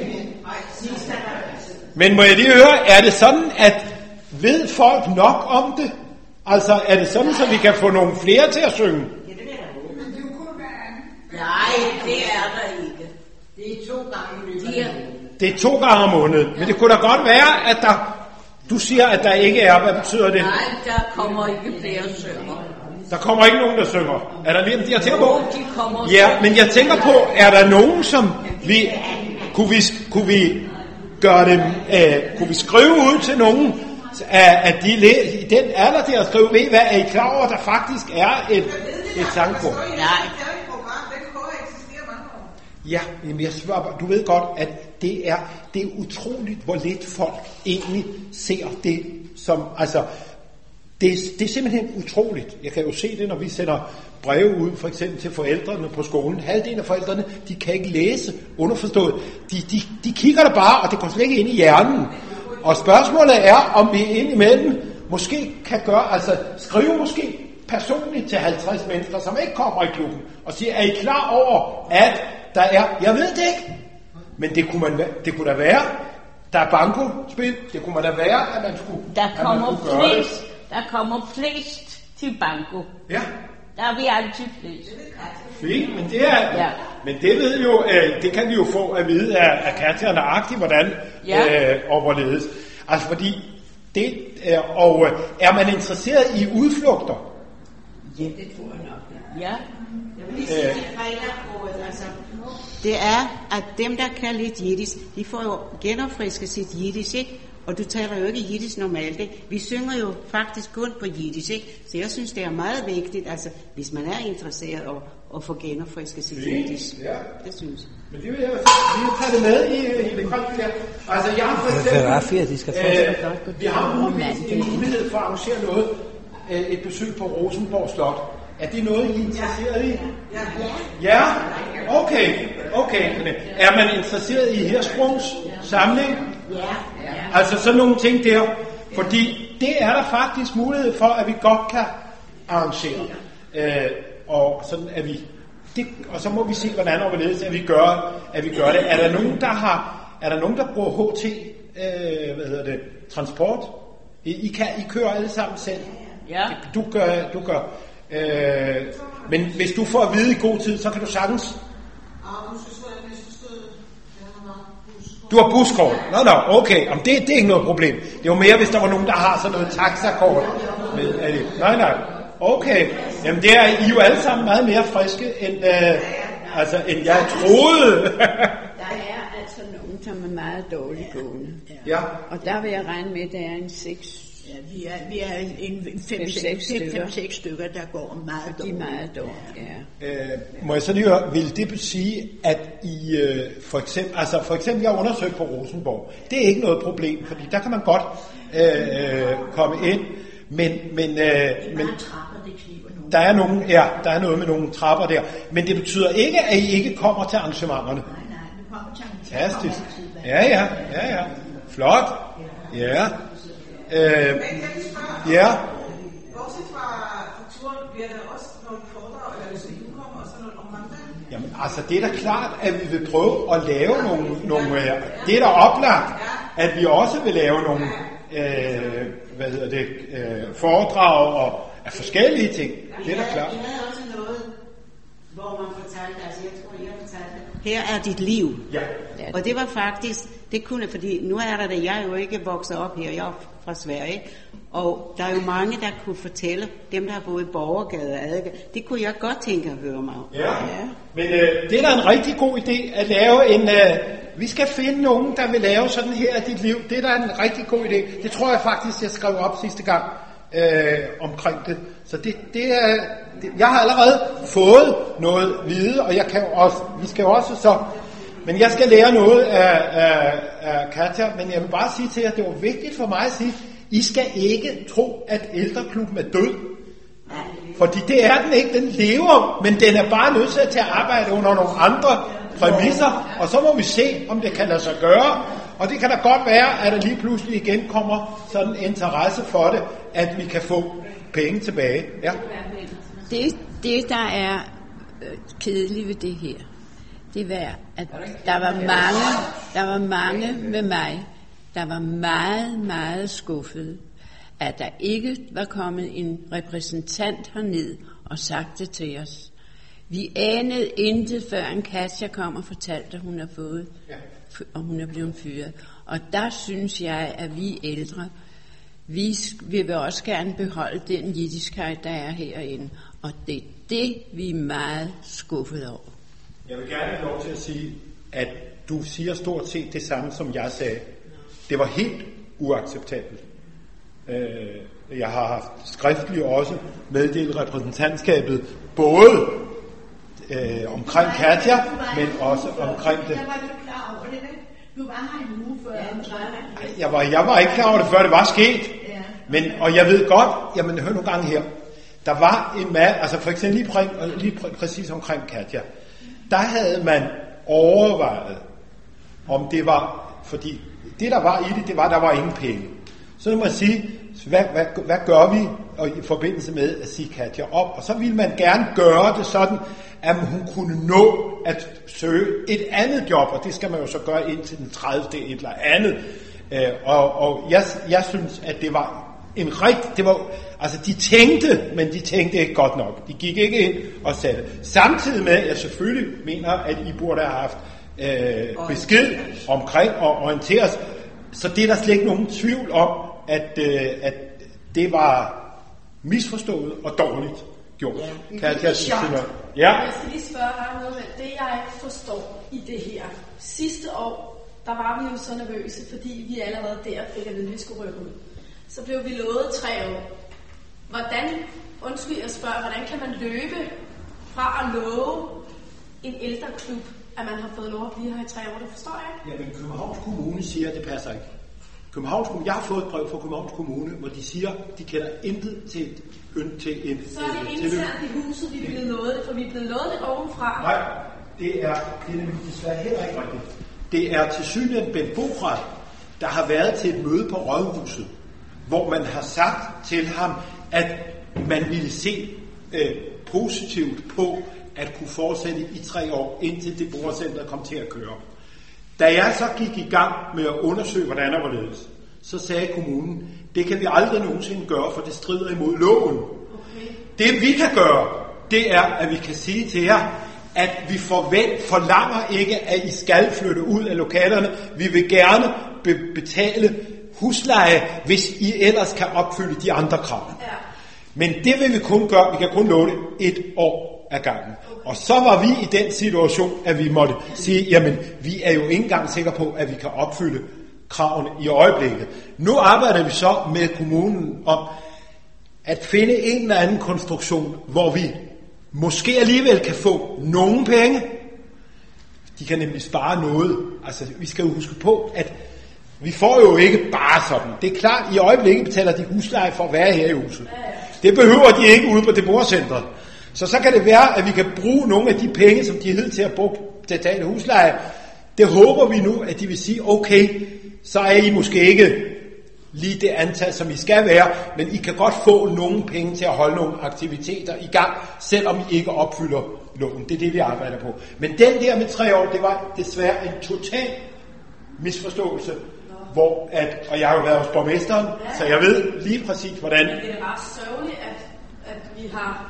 Men må jeg lige høre, er det sådan, at ved folk nok om det? Altså, er det sådan, så vi kan få nogle flere til at synge? Nej, det er der ikke. Det er 2 gange. Det er 2 gange om måneden. Men det kunne da godt være, at der... Du siger, at der ikke er. Hvad betyder det? Nej, der kommer ikke flere synger. Der kommer ikke nogen, der synger. Er der lige... Jeg tænker på... De kommer... Ja, men jeg tænker på, er der nogen, som vi... Kunne vi gøre dem... kunne vi skrive ud til nogen, at de i den alder der at skrive, ved hvad, er I klar over, at der faktisk er et sangkor? Nej. Ja, men jeg spørger, du ved godt, at det er utroligt, hvor lidt folk egentlig ser det som, altså, det er simpelthen utroligt. Jeg kan jo se det, når vi sender breve ud, for eksempel til forældrene på skolen. Halvdelen af forældrene, de kan ikke læse, underforstået. De kigger der bare, og det går slet ikke ind i hjernen. Og spørgsmålet er, om vi indimellem måske kan gøre, altså skrive måske personligt til 50 mennesker, som ikke kommer i klubben, og sige, er I klar over, at der er, jeg ved det ikke, men det kunne da være, der er bankospil, det kunne man da være, at man skulle, Der kommer flest til banko. Ja. Der er vi altid flest. Fint, men det ved jo, det kan vi jo få at vide af Katja nøjagtigt, hvordan og hvorledes. Altså fordi det og er man interesseret i udflugter? Ja, det tror jeg nok. Ja. Jeg vil lige sige, altså, det er, at dem, der kan lidt jiddisch, de får jo genopfrisket sit jiddisch, ikke? Og du taler jo ikke jiddisch normalt, ikke? Vi synger jo faktisk kun på jiddisch, ikke? Så jeg synes, det er meget vigtigt, altså, hvis man er interesseret at få genopfrisket sit jiddisch. Ja. Det synes jeg. Men det vil jeg tage det med i det konflikt her. Altså, jeg har for eksempel, vi har en mulighed for at arrangere noget, et besøg på Rosenborg Slot. Er det noget, I er interesseret i? Ja? Okay. Er man interesseret i Hirschsprungs samling? Ja. Altså sådan nogle ting der. Fordi det er der faktisk mulighed for, at vi godt kan arrangere. Og sådan at vi... og så må vi se, hvordan og hvorledes at vi gør det. Er der nogen, der bruger HT, transport? I kører alle sammen selv? Ja. Du gør. Men hvis du får at vide i god tid, så kan du sagtens. Du har buskort. Nå, okay. Om det er ikke noget problem. Det er jo mere, hvis der var nogen, der har sådan noget taxakort. Nej. Okay. Jamen det er I jo alle sammen meget mere friske, end jeg troede. Der er altså nogen, som er meget dårligt gående. Ja. Og der vil jeg regne med, at der er en 6. Ja, vi er en 5-6 stykker, der går meget dårligt. De er meget dårligt, må jeg så lige høre, vil det sige, at I for eksempel, jeg har undersøgt på Rosenborg, det er ikke noget problem, fordi der kan man godt komme ind, men der er noget med nogle trapper der, men det betyder ikke, at I ikke kommer til arrangementerne. Nej, vi kommer til fantastisk. Ja. Flot. Ja. Bortset fra turen, bliver der også nogle foredrag, eller hvis du kommer, og sådan noget om mandag? Jamen, altså, det er da klart, at vi vil prøve at lave nogle det er da oplagt, at vi også vil lave nogle, foredrag og af forskellige ting. Det er da klart. Jeg havde også noget, hvor man fortalte, altså jeg tror, jeg fortalte, her er dit liv. Ja. Og det var faktisk, det kunne, fordi nu er der det, jeg er jo ikke vokset op her, jeg er fra Sverige, og der er jo mange, der kunne fortælle, dem der har boet i Borgergade og Adegade, det kunne jeg godt tænke at høre mig om. Ja. Men det er da en rigtig god idé at lave vi skal finde nogen, der vil lave sådan her af dit liv. Det er da en rigtig god idé. Det tror jeg faktisk, jeg skrev op sidste gang omkring det. Så jeg har allerede fået noget vide, og jeg kan også, vi skal også så. Men jeg skal lære noget af Katja, men jeg vil bare sige til jer, at det var vigtigt for mig at sige, I skal ikke tro, at ældreklubben er død. Fordi det er den ikke, den lever, men den er bare nødt til at arbejde under nogle andre præmisser, og så må vi se, om det kan lade sig gøre. Og det kan da godt være, at der lige pludselig igen kommer sådan en interesse for det, at vi kan få penge tilbage. Ja. Det der er kedeligt ved det her, det var, at der var mange med mig, der var meget, meget skuffede, at der ikke var kommet en repræsentant herned og sagt det til os. Vi anede intet, før en Katja kom og fortalte, at hun har fået, og hun er blevet fyret. Og der synes jeg, at vi ældre, vi vil også gerne beholde den jiddiskhed, der er herinde. Og det er det, vi er meget skuffet over. Jeg vil gerne have lov til at sige, at du siger stort set det samme, som jeg sagde. Det var helt uacceptabelt. Jeg har haft skriftligt også meddelt repræsentantskabet, både omkring Katja, men også omkring det. Jeg var ikke klar over det, ikke? Du var her en uge før. Jeg var ikke klar over det, før det var sket. Og jeg ved godt, jamen hør nogle gange her, der var en mand, altså for eksempel lige præcis omkring Katja, der havde man overvejet, om det var, fordi det der var i det var, der var ingen penge. Så må man sige, hvad gør vi i forbindelse med at sige Katja op? Og så ville man gerne gøre det sådan, at hun kunne nå at søge et andet job, og det skal man jo så gøre indtil den 30. et eller andet. Og jeg synes, at det var altså de tænkte, men de tænkte ikke godt nok. De gik ikke ind og satte. Samtidig med, at jeg selvfølgelig mener, at I burde have haft besked omkring og orienteres. Så det er der slet ikke nogen tvivl om, at det var misforstået og dårligt gjort. Ja. Kan jeg sige noget? Ja. Jeg skal lige spørge dig noget med det, jeg ikke forstår i det her. Sidste år, der var vi jo så nervøse, fordi vi allerede der fik at vide, at vi skulle rykke ud. Så blev vi lovet 3 år. Hvordan kan man løbe fra at love en ældreklub, at man har fået lov at blive her i 3 år? Det forstår jeg ikke. Ja, men Københavns Kommune siger, at det passer ikke. Jeg har fået et brev fra Københavns Kommune, hvor de siger, at de kender intet til en... Så er det internt i huset, vi er blevet lovet det, for vi er blevet lovet det ovenfra. Nej, det er nemlig desværre heller ikke rigtigt. Det er tilsyneladende Bent Bograt, der har været til et møde på Rådhuset, hvor man har sagt til ham, at man ville se positivt på at kunne fortsætte i 3 år, indtil det borgercenter kom til at køre. Da jeg så gik i gang med at undersøge, hvordan der var ledes, så sagde kommunen, det kan vi aldrig nogensinde gøre, for det strider imod loven. Okay. Det vi kan gøre, det er, at vi kan sige til jer, at vi forlanger ikke, at I skal flytte ud af lokalerne. Vi vil gerne betale husleje, hvis I ellers kan opfylde de andre krav. Ja. Men det vil vi kun gøre, vi kan kun love det 1 år ad gangen. Og så var vi i den situation, at vi måtte sige, jamen vi er jo ikke engang sikre på, at vi kan opfylde kravene i øjeblikket. Nu arbejder vi så med kommunen om at finde en eller anden konstruktion, hvor vi måske alligevel kan få nogle penge. De kan nemlig spare noget. Altså vi skal jo huske på, at vi får jo ikke bare sådan. Det er klart, i øjeblikket betaler de husleje for at være her i huset. Det behøver de ikke ude på det bordcenter. Så kan det være, at vi kan bruge nogle af de penge, som de hed til at bruge til at betale husleje. Det håber vi nu, at de vil sige, okay, så er I måske ikke lige det antal, som I skal være, men I kan godt få nogle penge til at holde nogle aktiviteter i gang, selvom I ikke opfylder loven. Det er det, vi arbejder på. Men den der med 3 år, det var desværre en total misforståelse, og jeg har jo været hos borgmesteren, så jeg ved lige præcis, hvordan... Men det er ret sørgeligt, at vi har...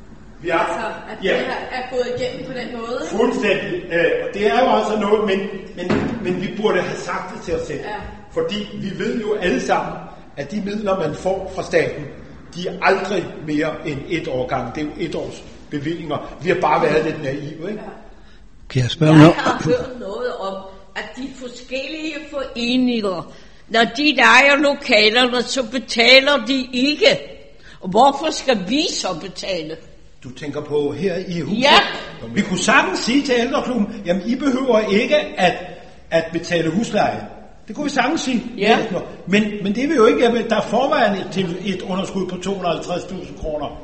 at det her er gået igennem på den måde. Fuldstændig. Det er jo også noget, men vi burde have sagt det til os selv. Ja. Fordi vi ved jo alle sammen, at de midler, man får fra staten, de er aldrig mere end 1 årgang. Det er jo 1 års bevillinger. Vi har bare været lidt naive, ikke? Kan jeg spørge noget? Jeg har hørt noget om, at de forskellige foreninger, når de lejer lokalerne, så betaler de ikke. Og hvorfor skal vi så betale? Du tænker på her i huset? Ja. Vi kunne sagtens sige til ældreklubben, jamen I behøver ikke at betale husleje. Det kunne vi sagtens sige. Ja. Men det vil jo ikke, at der er forvejen til et underskud på 250.000 kroner.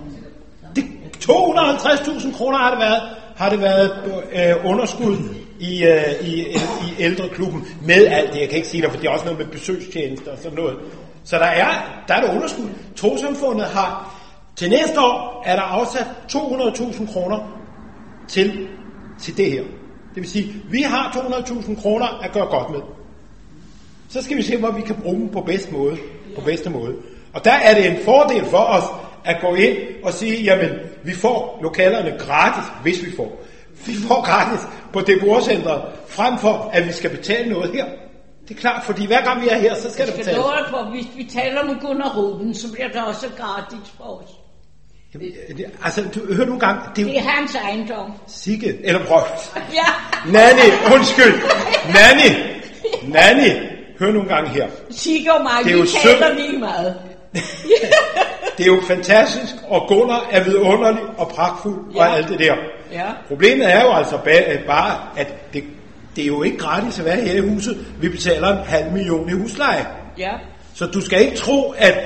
250.000 kroner har det været underskud i ældreklubben med alt det. Jeg kan ikke sige det, for det er også noget med besøgstjenester og sådan noget. Så der er der underskud. Trossamfundet har til næste år er der afsat 200.000 kroner til det her. Det vil sige, vi har 200.000 kroner at gøre godt med. Så skal vi se, hvor vi kan bruge dem på bedste måde. Og der er det en fordel for os at gå ind og sige, jamen, vi får lokalerne gratis, hvis vi får. Vi får gratis på det bordcenter, frem for at vi skal betale noget her. Det er klart, fordi hver gang vi er her, så skal det betales. Jeg skal love på, hvis vi taler med Gunnar Ruben, så bliver det også gratis for os. Altså, hør nu en gang. Det er hans ejendom. Sigge, eller prøv. Ja. Nanny, undskyld. Nanny, hør nu en gang her. Sigge og mig, vi taler lige meget. Det er jo fantastisk, og Gunnar er vidunderlig og pragtfuld og alt det der. Ja. Problemet er jo altså bare, at det er jo ikke gratis at være her i huset. Vi betaler 500.000 i husleje. Ja. Så du skal ikke tro,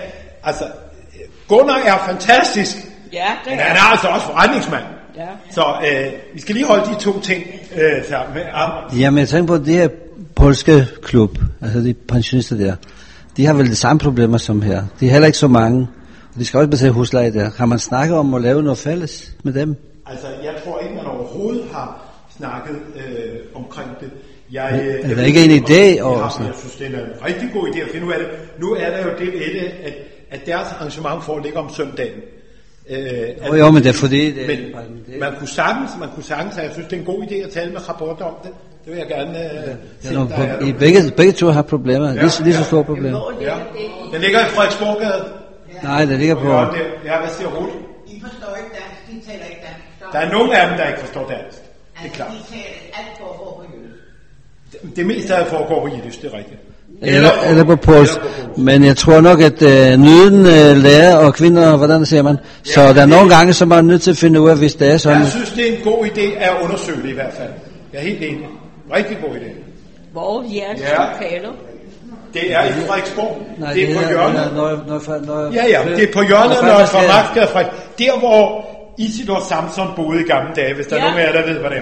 Altså, Gunnar er fantastisk, Ja, det men er. han er altså også forretningsmand. Ja. Så vi skal lige holde de to ting sammen. Jamen, jeg tænker på, det her polske klub, altså de pensionister der, de har vel de samme problemer som her. De er heller ikke så mange, og de skal også betale husleje der. Har man snakket om at lave noget fælles med dem? Altså, jeg tror ikke, man overhovedet har snakket omkring det. Er der ikke en idé? Jeg synes, det er en rigtig god idé, for nu er der jo det ved det, at deres arrangement foreligger om søndagen. Jo, men det er fordi... Men man kunne sagtens, og jeg synes, det er en god idé at tale med Rapport om det. Det vil jeg gerne se. Begge to har problemer, lige så store problemer. Ja. Den ligger i Frederiksborggade. Nej, den ligger på... Ja, hvad siger Ruth? De forstår ikke dansk, de taler ikke dansk. Der er nogle af dem, der ikke forstår dansk. Det er klart. De taler alt foregår på jødisk. Det meste af foregår på jiddisch, det er rigtigt. Eller på polsk. Men jeg tror nok, at nyden lærer og kvinder, hvordan siger man? Så der er nogle gange, som man er nødt til at finde ud af, hvis det er sådan. Jeg synes, det er en god idé at undersøge det i hvert fald. Jeg er helt enig. Rigtig god idé. Hvor er jeres lokaler? Det er i Frederiksborg. Nej, det er på hjørnet. Det er på hjørnet, når fra Magtgade. Der, hvor Isidor Samson boede i gamle dage, hvis der er nogen af jer, der ved, hvad det er.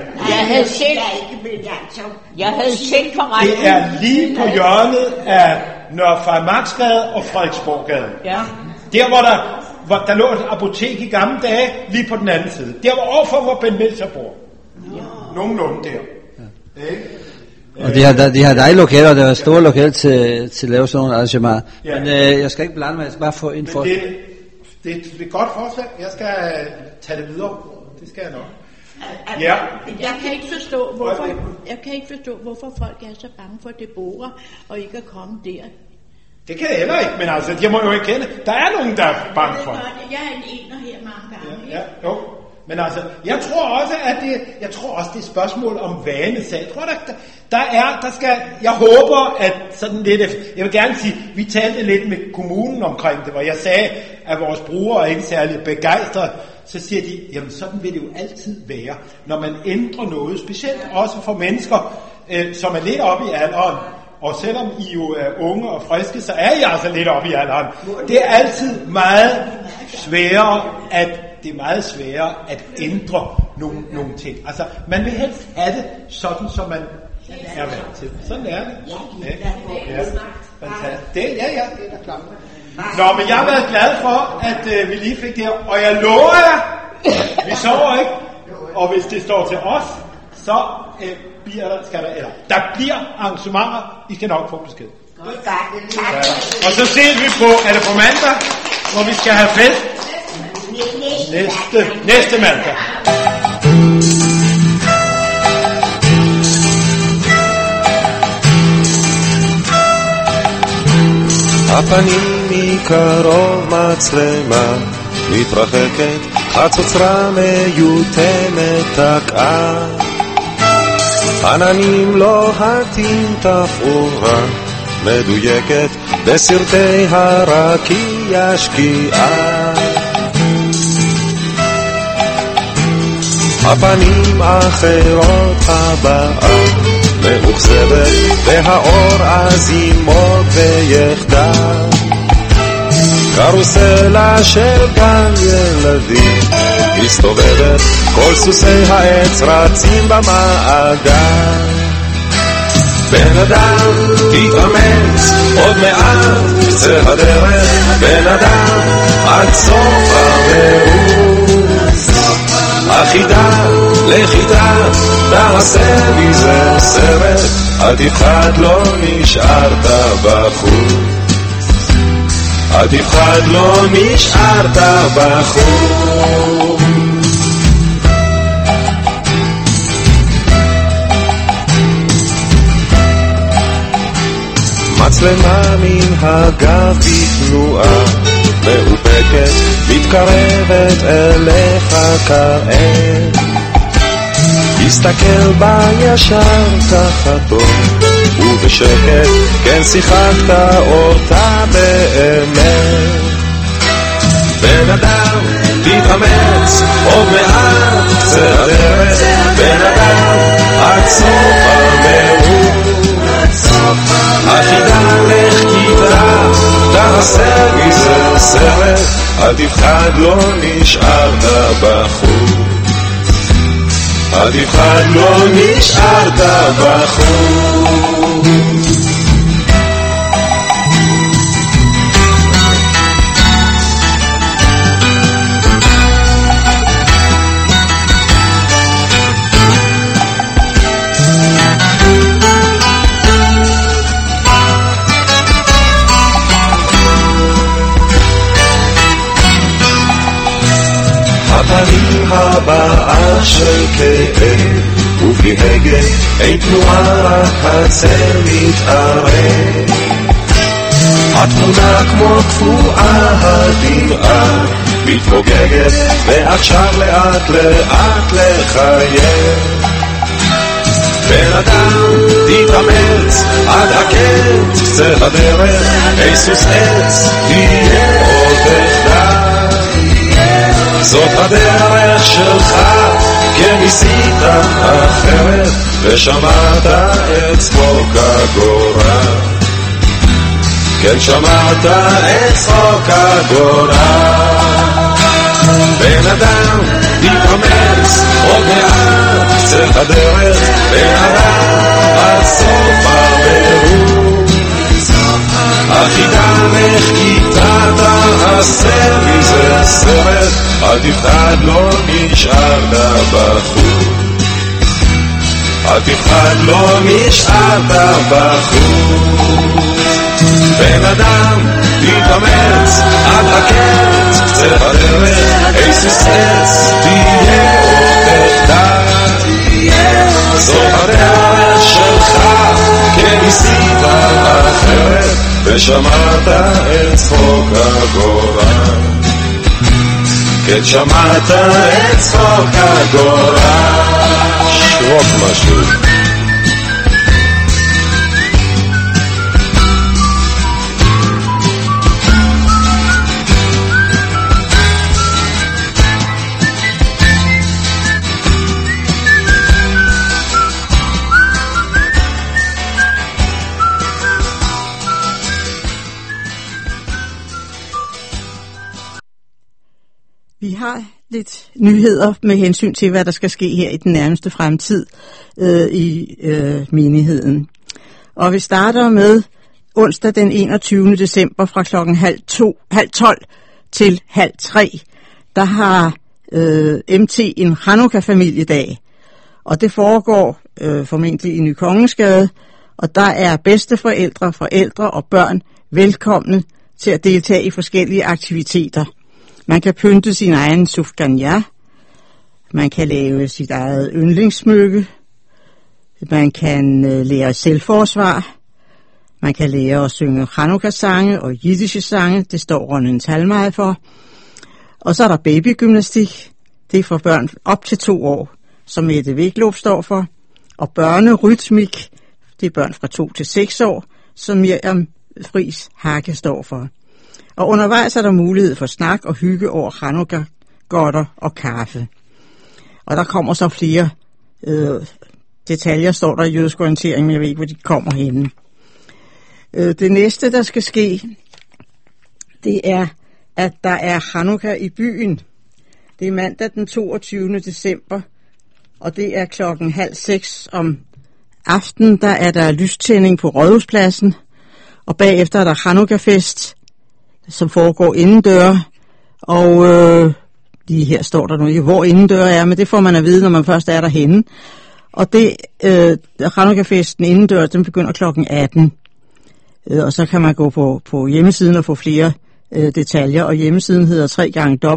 Jeg havde set forretningen. Det er lige på hjørnet af Nørre Frederiksgade og Frederiksborggade. Ja. Der, hvor der lå et apotek i gamle dage, lige på den anden side. Der var overfor, hvor Ben Melcher bor. Nogenlunde der. Ja. Og de har dejlige lokaler, der er store lokaler til at lave sådan nogle arrangementer. Ja. Men jeg skal ikke blande mig, jeg skal bare få en for. Det er et godt forslag. Jeg skal tage det videre. Det skal jeg nok. Ja. Jeg kan ikke forstå, hvorfor folk er så bange for Deborah og ikke at komme der. Det kan jeg heller ikke, men altså, de må jo ikke kende. Der er nogen, der er bange for. Jeg er en ener her mange gange. Ja, jo. Men altså, jeg tror også, det er et spørgsmål om vanesag. Jeg tror, jeg håber, at sådan lidt, jeg vil gerne sige, vi talte lidt med kommunen omkring det, hvor jeg sagde, at vores brugere er ikke særlig begejstrede. Så siger de, jamen sådan vil det jo altid være, når man ændrer noget, specielt også for mennesker, som er lidt oppe i alderen. Og selvom I jo er unge og friske, så er I altså lidt oppe i alderen. Det er altid meget sværere at ændre nogle ting. Altså, man vil helst have det sådan, som man er vant til. Sådan er det. Ja. Fantastisk. Det er da klart. Nå, men jeg har været glad for, at vi lige fik det her. Og jeg lover jer, vi sover ikke. Og hvis det står til os, så der bliver arrangementer. I skal nok få besked. Ja. Og så ses vi på mandag, hvor vi skal have fest. Næste mandag. הפנים מקרוב מצלמה מתרחקת, חצוצרה מיותמת תקעה, עננים לוהטים תפאורה מדויקת בסרטי הרקיע שקיעה. הפנים אחרות הבאה מאוכזבת והאור אז ימוג ויחדל, קרוסלה של גן ילדים מסתובבת, כל סוסי העץ רצים במעגל. בן אדם תתאמץ עוד מעט, זה הדרך בן אדם עד סוף המרוץ. החידה לחידה תעשה מזה סרט, אל תפחד לא נשארת בחוץ, אל תפחד לא נשארת בחוץ. מצלמה מן הגב בתנועה מאופקת מתקרבת אליך כעת, תסתכל בה ישר תחתו ובשקט, כן שיחקת אותה באמת. בן אדם תתאמץ עוד מעט, זה הדרך בן אדם עד סוף המרוץ. החידה לך כיתה תעשה מזה עד אחד לא נשארת בחוץ, עד אחד לא נשארת בחוץ. הפנים הבאה של כאב, ובלי הגה אין תנועה, רק הצל מתערב. התמונה כמו קפואה, הדמעה מתפוגגת, ועכשיו לאט לאט לחייב. בן אדם תתאמץ עד הקץ הדרך, איסוס עץ תהיה עוד אחד. זאת הדרך שלך, כן ניסית אחרת, ושמעת את צחוק הגורל. כן שמעת את צחוק הגורל. בן אדם תתאמץ עוד מעט, קצה הדרך, בן אדם עד סוף הבירור. החידה מחכיתה תעשה מזה סרט, עד אחד לא נשארת בחוץ, עד אחד לא נשארת בחוץ. בן אדם תתאמץ עד הקץ, קצה הדרך, איסוס עץ תהיה עוד אחד. זאת הדרך שלך, כן ניסית אחרת, ושמעת את צחוק הגורל. כן שמעת את צחוק הגורל. שרוק משהו. Vi har lidt nyheder med hensyn til, hvad der skal ske her i den nærmeste fremtid i menigheden. Og vi starter med onsdag den 21. december fra klokken 12:30 til 2:30. Der har MT en Hanukkah-familiedag, og det foregår formentlig i Ny Kongensgade, og der er bedsteforældre, forældre og børn velkomne til at deltage i forskellige aktiviteter. Man kan pynte sin egen sufgania, man kan lave sit eget yndlingssmykke, man kan lære selvforsvar, man kan lære at synge Hanukkah-sange og jiddische-sange, det står Ronnen Talmaj for. Og så er der babygymnastik, det er for børn op til 2 år, som Mette Viglob står for. Og børnerytmik, det er børn fra 2 til 6 år, som Miriam Friis Hakke står for. Og undervejs er der mulighed for snak og hygge over Hanukkah-godter og kaffe. Og der kommer så flere detaljer, står der i Jødisk Orientering, men jeg ved ikke, hvor de kommer henne. Det næste, der skal ske, det er, at der er Hanukkah i byen. Det er mandag den 22. december, og det er 5:30 om aftenen. Der er der lystænding på Rådhuspladsen, og bagefter er der Hanukkah-fest, som foregår indendør, og lige her står der nu ikke, hvor indendør er, men det får man at vide, når man først er derhenne. Og det Hanukkah-festen indendør, den begynder klokken 18. Og så kan man gå på hjemmesiden og få flere detaljer, og hjemmesiden hedder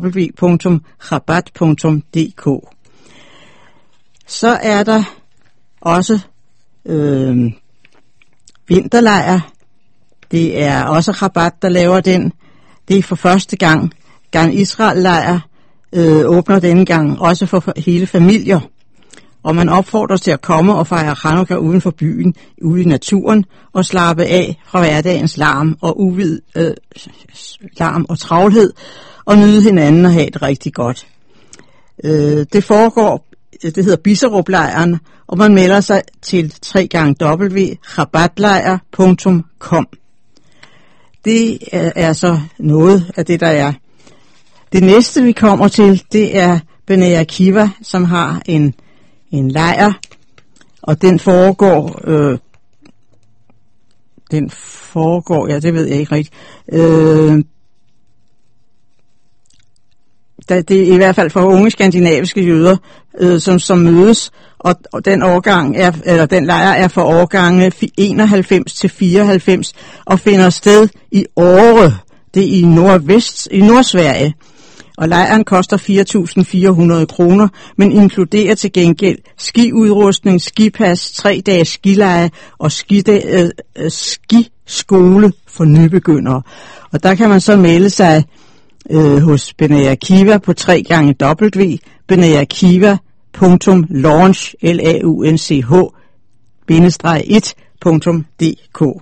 www.chabad.dk. Så er der også vinterlejr. Det er også Chabad, der laver den. Det er for første gang. Gan Israel-lejr åbner denne gang også for hele familier. Og man opfordres til at komme og fejre Hanukkah uden for byen, ude i naturen, og slappe af fra hverdagens larm og larm og travlhed, og nyde hinanden og have det rigtig godt. Det foregår, det hedder Bisserup-lejren, og man melder sig til www.chabadlejr.com. Det er så noget af det, der er Det næste, vi kommer til, det er Bnei Akiva, som har en lejr, og den foregår, ja, det ved jeg ikke rigtigt. Det er i hvert fald for unge skandinaviske jøder, som mødes, og den lejr er for årgange 91 til 94 og finder sted i Åre. Det er i Nordsverige. Og lejren koster 4.400 kroner, men inkluderer til gengæld skiudrustning, skipas, 3 dages skileje og skiskole for nybegyndere. Og der kan man så melde sig hos Bnei Akiva på www.launch-1.dk.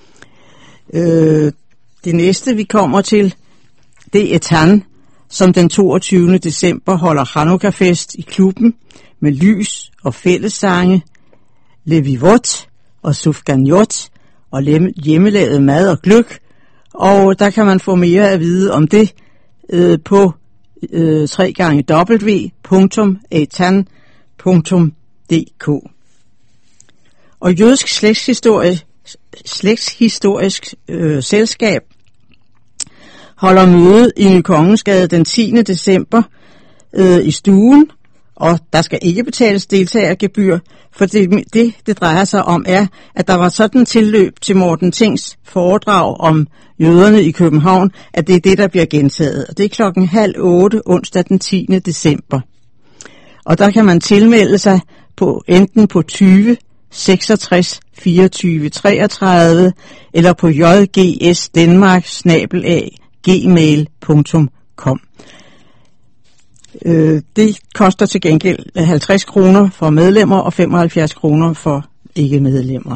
Det næste vi kommer til, det er Etan, som den 22. december holder Chanukka-fest i klubben med lys og fællessange, levivot og sufganjot og hjemmelavet mad og gløgg. Og der kan man få mere at vide om det på www.etan.dk. Og Jødisk Slægtshistorisk Selskab holder møde i Ny Kongensgade den 10. december i stuen, og der skal ikke betales deltagergebyr, for det drejer sig om er, at der var sådan tilløb til Morten Tings foredrag om jøderne i København, at det er det, der bliver gentaget. Og det er 7:30 onsdag den 10. december. Og der kan man tilmelde sig på enten på 20 66 24 33 eller på jgsdenmark@gmail.com. Det koster til gengæld 50 kroner for medlemmer og 75 kroner for ikke-medlemmer.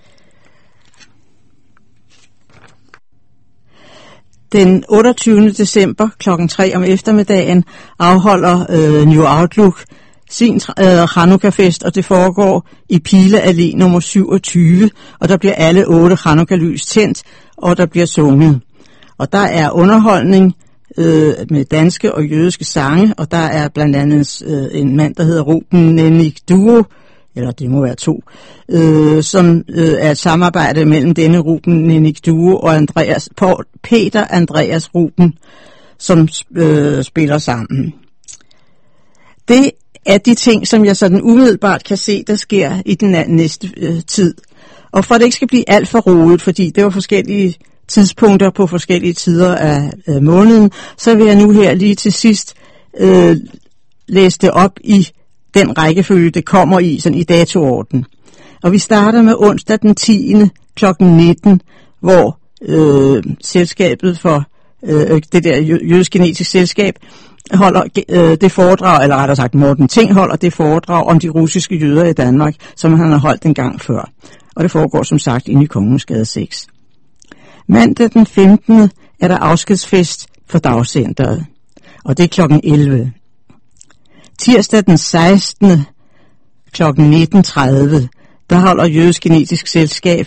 Den 28. december kl. 3 om eftermiddagen afholder New Outlook sin Chanukka-fest, og det foregår i Pile Allé nummer 27, og der bliver alle 8 Chanukka-lys tændt, og der bliver sunget. Og der er underholdning med danske og jødiske sange, og der er blandt andet en mand, der hedder Ruben Nennik Duo, eller det må være 2, som er et samarbejde mellem denne Ruben Nennik Duo og Peter Andreas Ruben, som spiller sammen. Det er de ting, som jeg sådan umiddelbart kan se, der sker i den næste tid. Og for at det ikke skal blive alt for rodet, fordi det var forskellige tidspunkter på forskellige tider af måneden, så vil jeg nu her lige til sidst læse det op i den rækkefølge, det kommer i, sådan i datoorden. Og vi starter med onsdag den 10. kl. 19, hvor selskabet for det der Jødisk Genetisk Selskab holder det foredrag, eller rettere sagt Morten Ting holder det foredrag om de russiske jøder i Danmark, som han har holdt en gang før. Og det foregår som sagt inde i Kongensgade 6. Mandag den 15. er der afskedsfest for dagcenteret, og det er kl. 11. Tirsdag den 16. kl. 19.30, der holder Jødisk Genetisk Selskab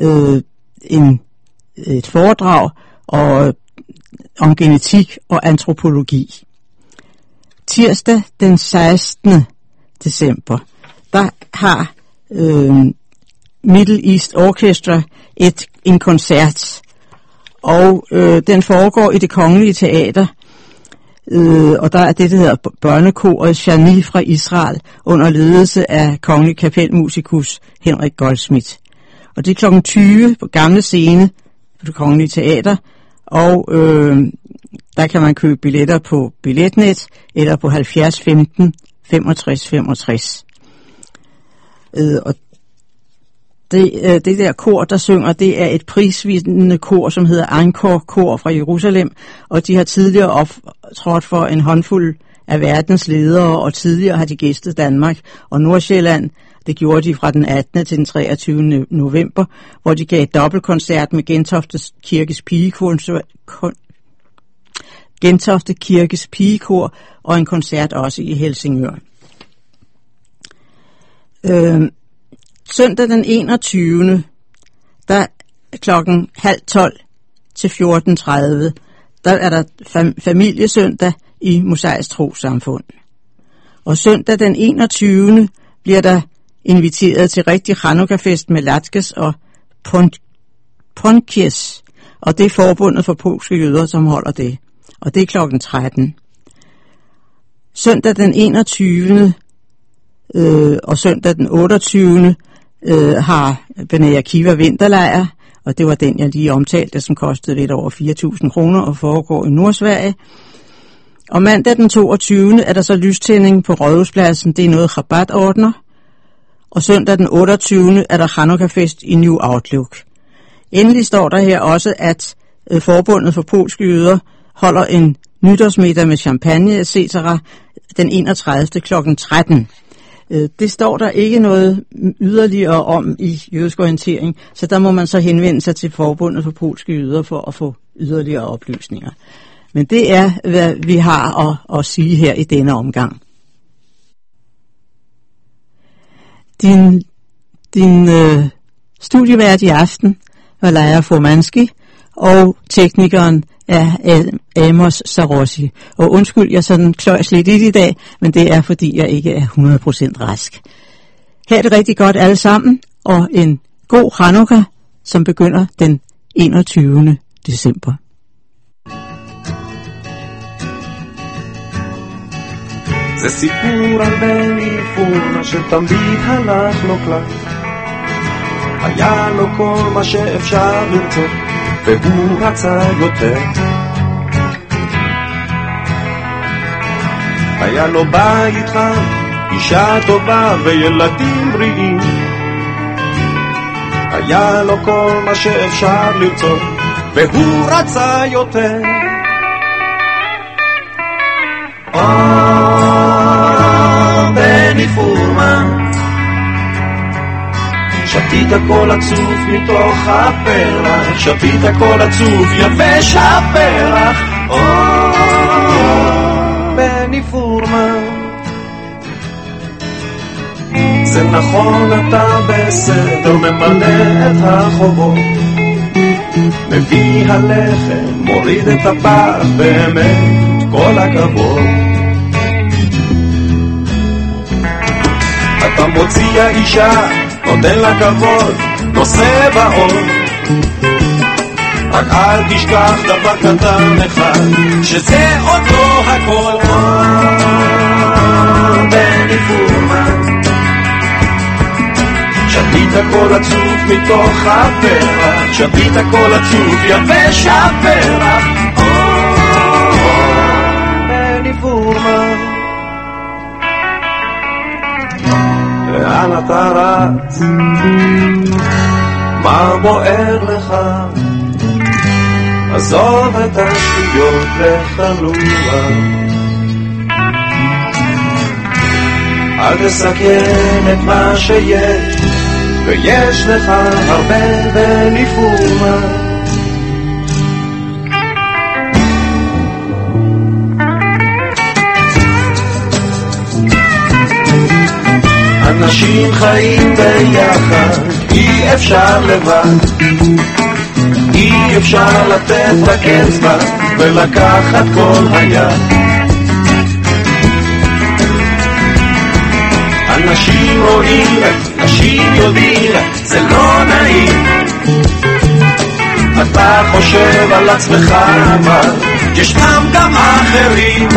et foredrag om genetik og antropologi. Tirsdag den 16. december, der har Middle East Orchestra en koncert, og den foregår i Det Kongelige Teater, og der er det, der hedder børnekoret Shani fra Israel, under ledelse af kongelig kapelmusikus Henrik Goldschmidt. Og det er kl. 20 på Gamle Scene på Det Kongelige Teater, og der kan man købe billetter på Billetnet eller på 70 15 65 65. Og det der kor, der synger, det er et prisvindende kor, som hedder Angkor Kor fra Jerusalem, og de har tidligere optrådt for en håndfuld af verdens ledere, og tidligere har de gæstet Danmark og Nordsjælland. Det gjorde de fra den 18. til den 23. november, hvor de gav et dobbeltkoncert med Gentofte Kirkes Pigekor og en koncert også i Helsingør. Søndag den 21. der klokken 11:30 til 14:30, der er der familiesøndag i Mosaisk Trossamfund. Og søndag den 21. bliver der inviteret til rigtig Chanukka-fest med latkes og ponkies, og det er forbundet for polske jøder, som holder det. Og det er klokken 13. Søndag den 21. Og søndag den 28. Har Bnei Akiva vinterlejr, og det var den, jeg lige omtalte, som kostede lidt over 4.000 kroner og foregår i Nordsverige. Og mandag den 22. er der så lystænding på Rådhuspladsen, det er noget Chabad ordner. Og søndag den 28. er der Chanukka-fest i New Outlook. Endelig står der her også, at forbundet for polske jøder holder en nytårsmiddag med champagne etc. den 31. klokken 13. Det står der ikke noget yderligere om i jødisk orientering, så der må man så henvende sig til forbundet for polske jøder for at få yderligere oplysninger. Men det er, hvad vi har at sige her i denne omgang. Din studievært i aften var Leia Formanski, og teknikeren er Amos Sarossi. Og undskyld, jeg sådan kløjs lidt i dag, men det er, fordi jeg ikke er 100% rask. Ha' det rigtig godt alle sammen, og en god Chanukka, som begynder den 21. december. זה סיפור על בני פורנה שתמיד הלך לו כלל, היה לו כל מה שאפשר לרצות והוא רצה יותר. היה לו בית חם, אישה טובה וילדים בריאים, היה לו כל מה שאפשר לרצות והוא רצה יותר. בני פורמן, שתית הכל עצוב מתוך הפרח, שתית הכל עצוב יבש הפרח. בני פורמן, זה נכון אתה בסדר, ממלא את החובות, מביא הלחם, מוריד את הפח, באמת כל הכבוד. אתה מוציא האישה, נותן לה כבוד, נושא בעול, רק אל תשכח דבר קטן אחד, שזה עוד לא הכל. בני פורמן, שתית הכל עצוב מתוך הפרח, שתית הכל עצוב יבש הפרח. בני פורמן, לאן אתה רץ? מה בוער לך? עזוב את השטויות לחלומה, אל תסכן את מה שיש, ויש לך הרבה בני פורמן. אנשים חיים ביחד, אי אפשר לבד, אי אפשר לתת רק אצבע ולקחת כל היד. אנשים רואים, אנשים יודעים, זה לא נעים. אתה חושב על עצמך אבל ישנם גם אחרים.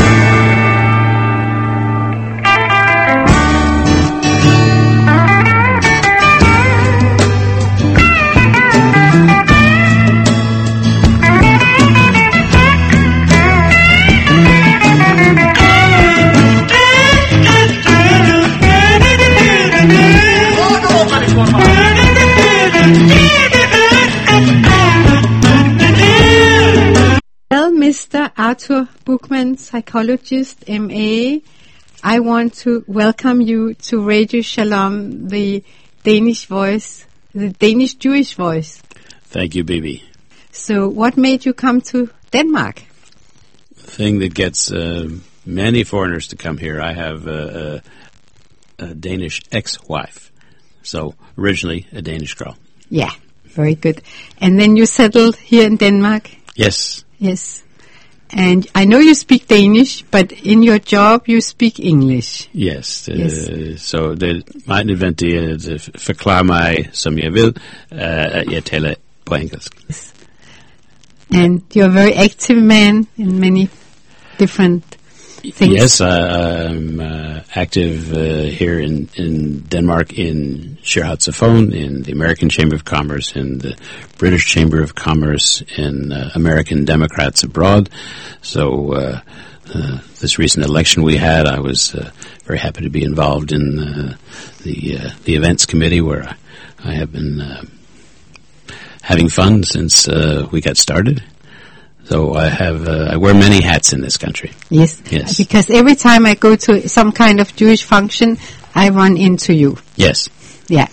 Mr. Arthur Buchmann, psychologist, MA, I want to welcome you to Radio Shalom, the Danish voice, the Danish Jewish voice. Thank you, Bibi. So what made you come to Denmark? The thing that gets many foreigners to come here, I have a Danish ex-wife, so originally a Danish girl. Yeah, very good. And then you settled here in Denmark? Yes. Yes. And I know you speak Danish, but in your job you speak English. Yes, Så det er meget nødvendigt at forklare mig, som jeg vil, at jeg taler på engelsk. And you're a very active man in many different things. Yes, I'm active here in Denmark in Sherhatsaphone, in the American Chamber of Commerce, in the British Chamber of Commerce, in American Democrats Abroad. So this recent election we had, I was very happy to be involved in the events committee, where I have been having fun since we got started. So I wear many hats in this country. Yes. Because every time I go to some kind of Jewish function, I run into you. Yes. Yeah.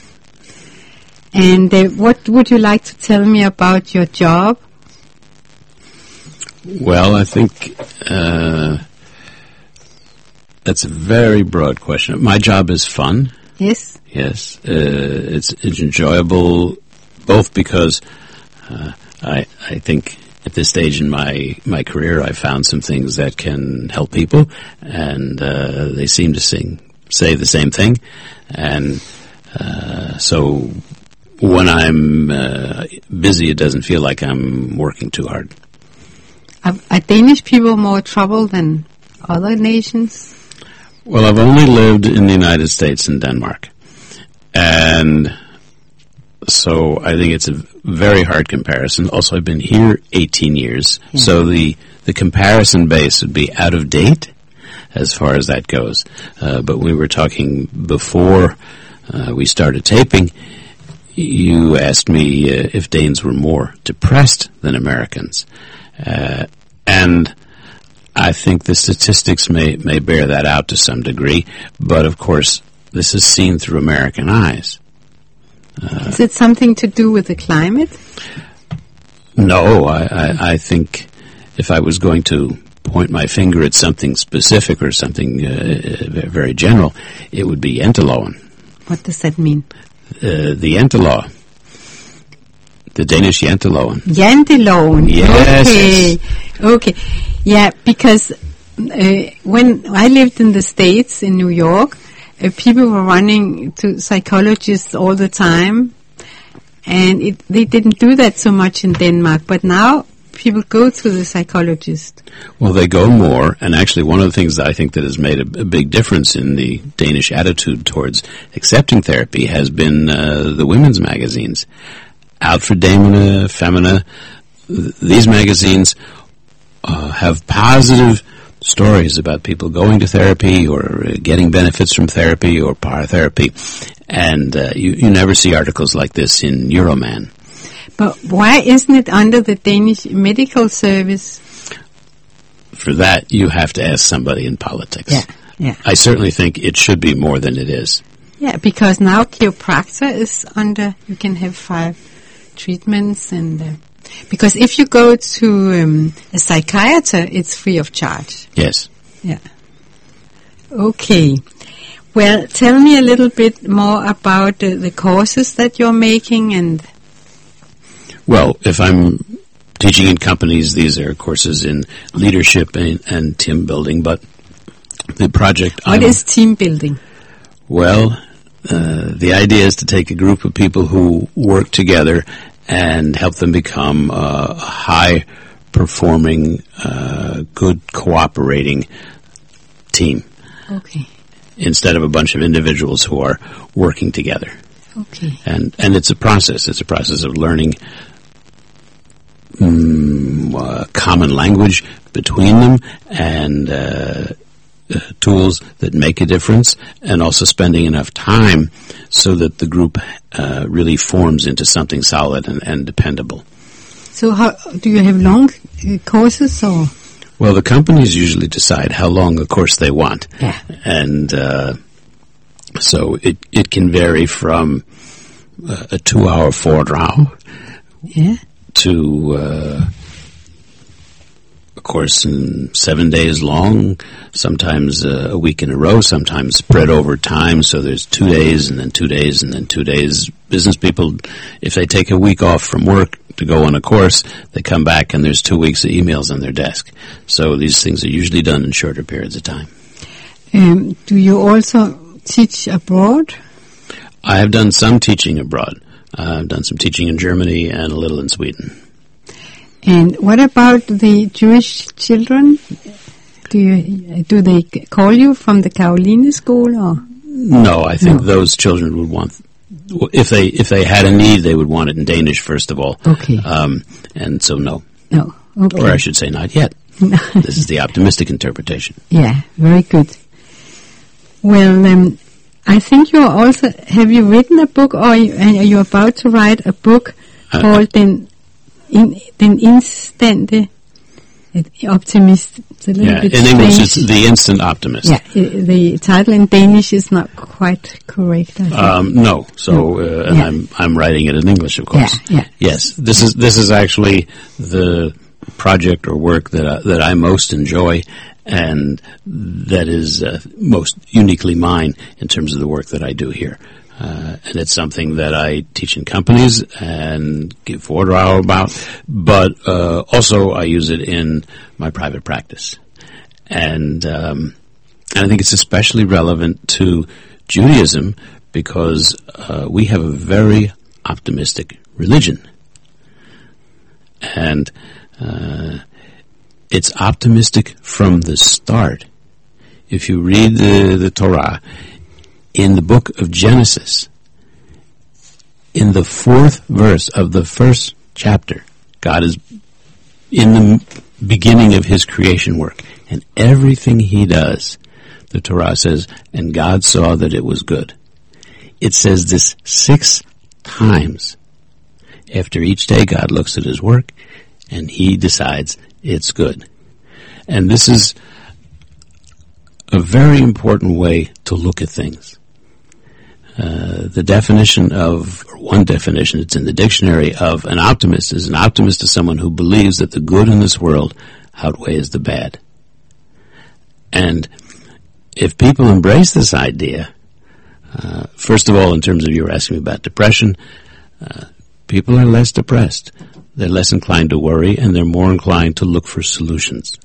And what would you like to tell me about your job? Well, I think that's a very broad question. My job is fun. Yes. Yes. It's enjoyable, both because I think at this stage in my career, I found some things that can help people, and they seem to say the same thing. And so when I'm busy, it doesn't feel like I'm working too hard. Are Danish people more trouble than other nations? Well, I've only lived in the United States and Denmark. And so I think it's a very hard comparison. Also, I've been here 18 years, so the comparison base would be out of date as far as that goes. But we were talking before we started taping. You asked me if Danes were more depressed than Americans. And I think the statistics may bear that out to some degree, but of course this is seen through American eyes. Is it something to do with the climate? No, I think if I was going to point my finger at something specific or something very general, it would be Janteloven. What does that mean? The Jantelaw. The Danish Janteloven. Janteloven. Yes. Okay. Yes. Okay. Yeah, because when I lived in the States, in New York, people were running to psychologists all the time, and they didn't do that so much in Denmark. But now people go to the psychologist. Well, they go more, and actually one of the things that I think that has made a big difference in the Danish attitude towards accepting therapy has been the women's magazines. Out for Damina, Femina, these magazines have positive stories about people going to therapy or getting benefits from therapy or paratherapy, and you never see articles like this in Euroman. But why isn't it under the Danish medical service? For that, you have to ask somebody in politics. Yeah. I certainly think it should be more than it is. Yeah, because now chiropractor is under, you can have 5 treatments, and because if you go to a psychiatrist, it's free of charge. Yes. Yeah. Okay. Well, tell me a little bit more about the courses that you're making. And well, if I'm teaching in companies, these are courses in leadership and team building. But the project, what is team building? Well, the idea is to take a group of people who work together and help them become a high-performing, good cooperating team. Okay. Instead of a bunch of individuals who are working together. Okay. And it's a process. It's a process of learning common language between them and tools that make a difference, and also spending enough time so that the group really forms into something solid and dependable. So how do you have long courses, or? Well, the companies usually decide how long a course they want. Yeah. And so it can vary from a 2-hour foredrag to a course in 7 days long, sometimes a week in a row, sometimes spread over time, so there's 2 days and then 2 days and then 2 days. Business people, if they take a week off from work, to go on a course, they come back and there's 2 weeks of emails on their desk. So these things are usually done in shorter periods of time. Do you also teach abroad? I have done some teaching abroad. I've done some teaching in Germany and a little in Sweden. And what about the Jewish children? Do they call you from the Caroline school, or? No, I think those children would want, if they had a need, they would want it in Danish first of all. Okay. And so no. No. Okay. Or I should say not yet. This is the optimistic interpretation. Yeah, very good. Well, I think you also, have you written a book, or are you about to write a book called Den Instante Optimist? It's a little bit in English strange. it's The Instant Optimist. Yeah, the title in Danish is not quite correct, I think. No, so I'm writing it in English, of course. Yeah. Yes, this is actually the project or work that I most enjoy, and that is most uniquely mine in terms of the work that I do here. And it's something that I teach in companies and give foredraw about, but also I use it in my private practice. And I think it's especially relevant to Judaism because we have a very optimistic religion. And it's optimistic from the start. If you read the Torah, in the book of Genesis, in the 4th verse of the first chapter, God is in the beginning of his creation work. And everything he does, the Torah says, and God saw that it was good. It says this 6 times. After each day, God looks at his work, and he decides it's good. And this is a very important way to look at things. The definition of, or one definition, it's in the dictionary, of an optimist is someone who believes that the good in this world outweighs the bad. And if people embrace this idea, first of all, in terms of you were asking me about depression, people are less depressed. They're less inclined to worry, and they're more inclined to look for solutions.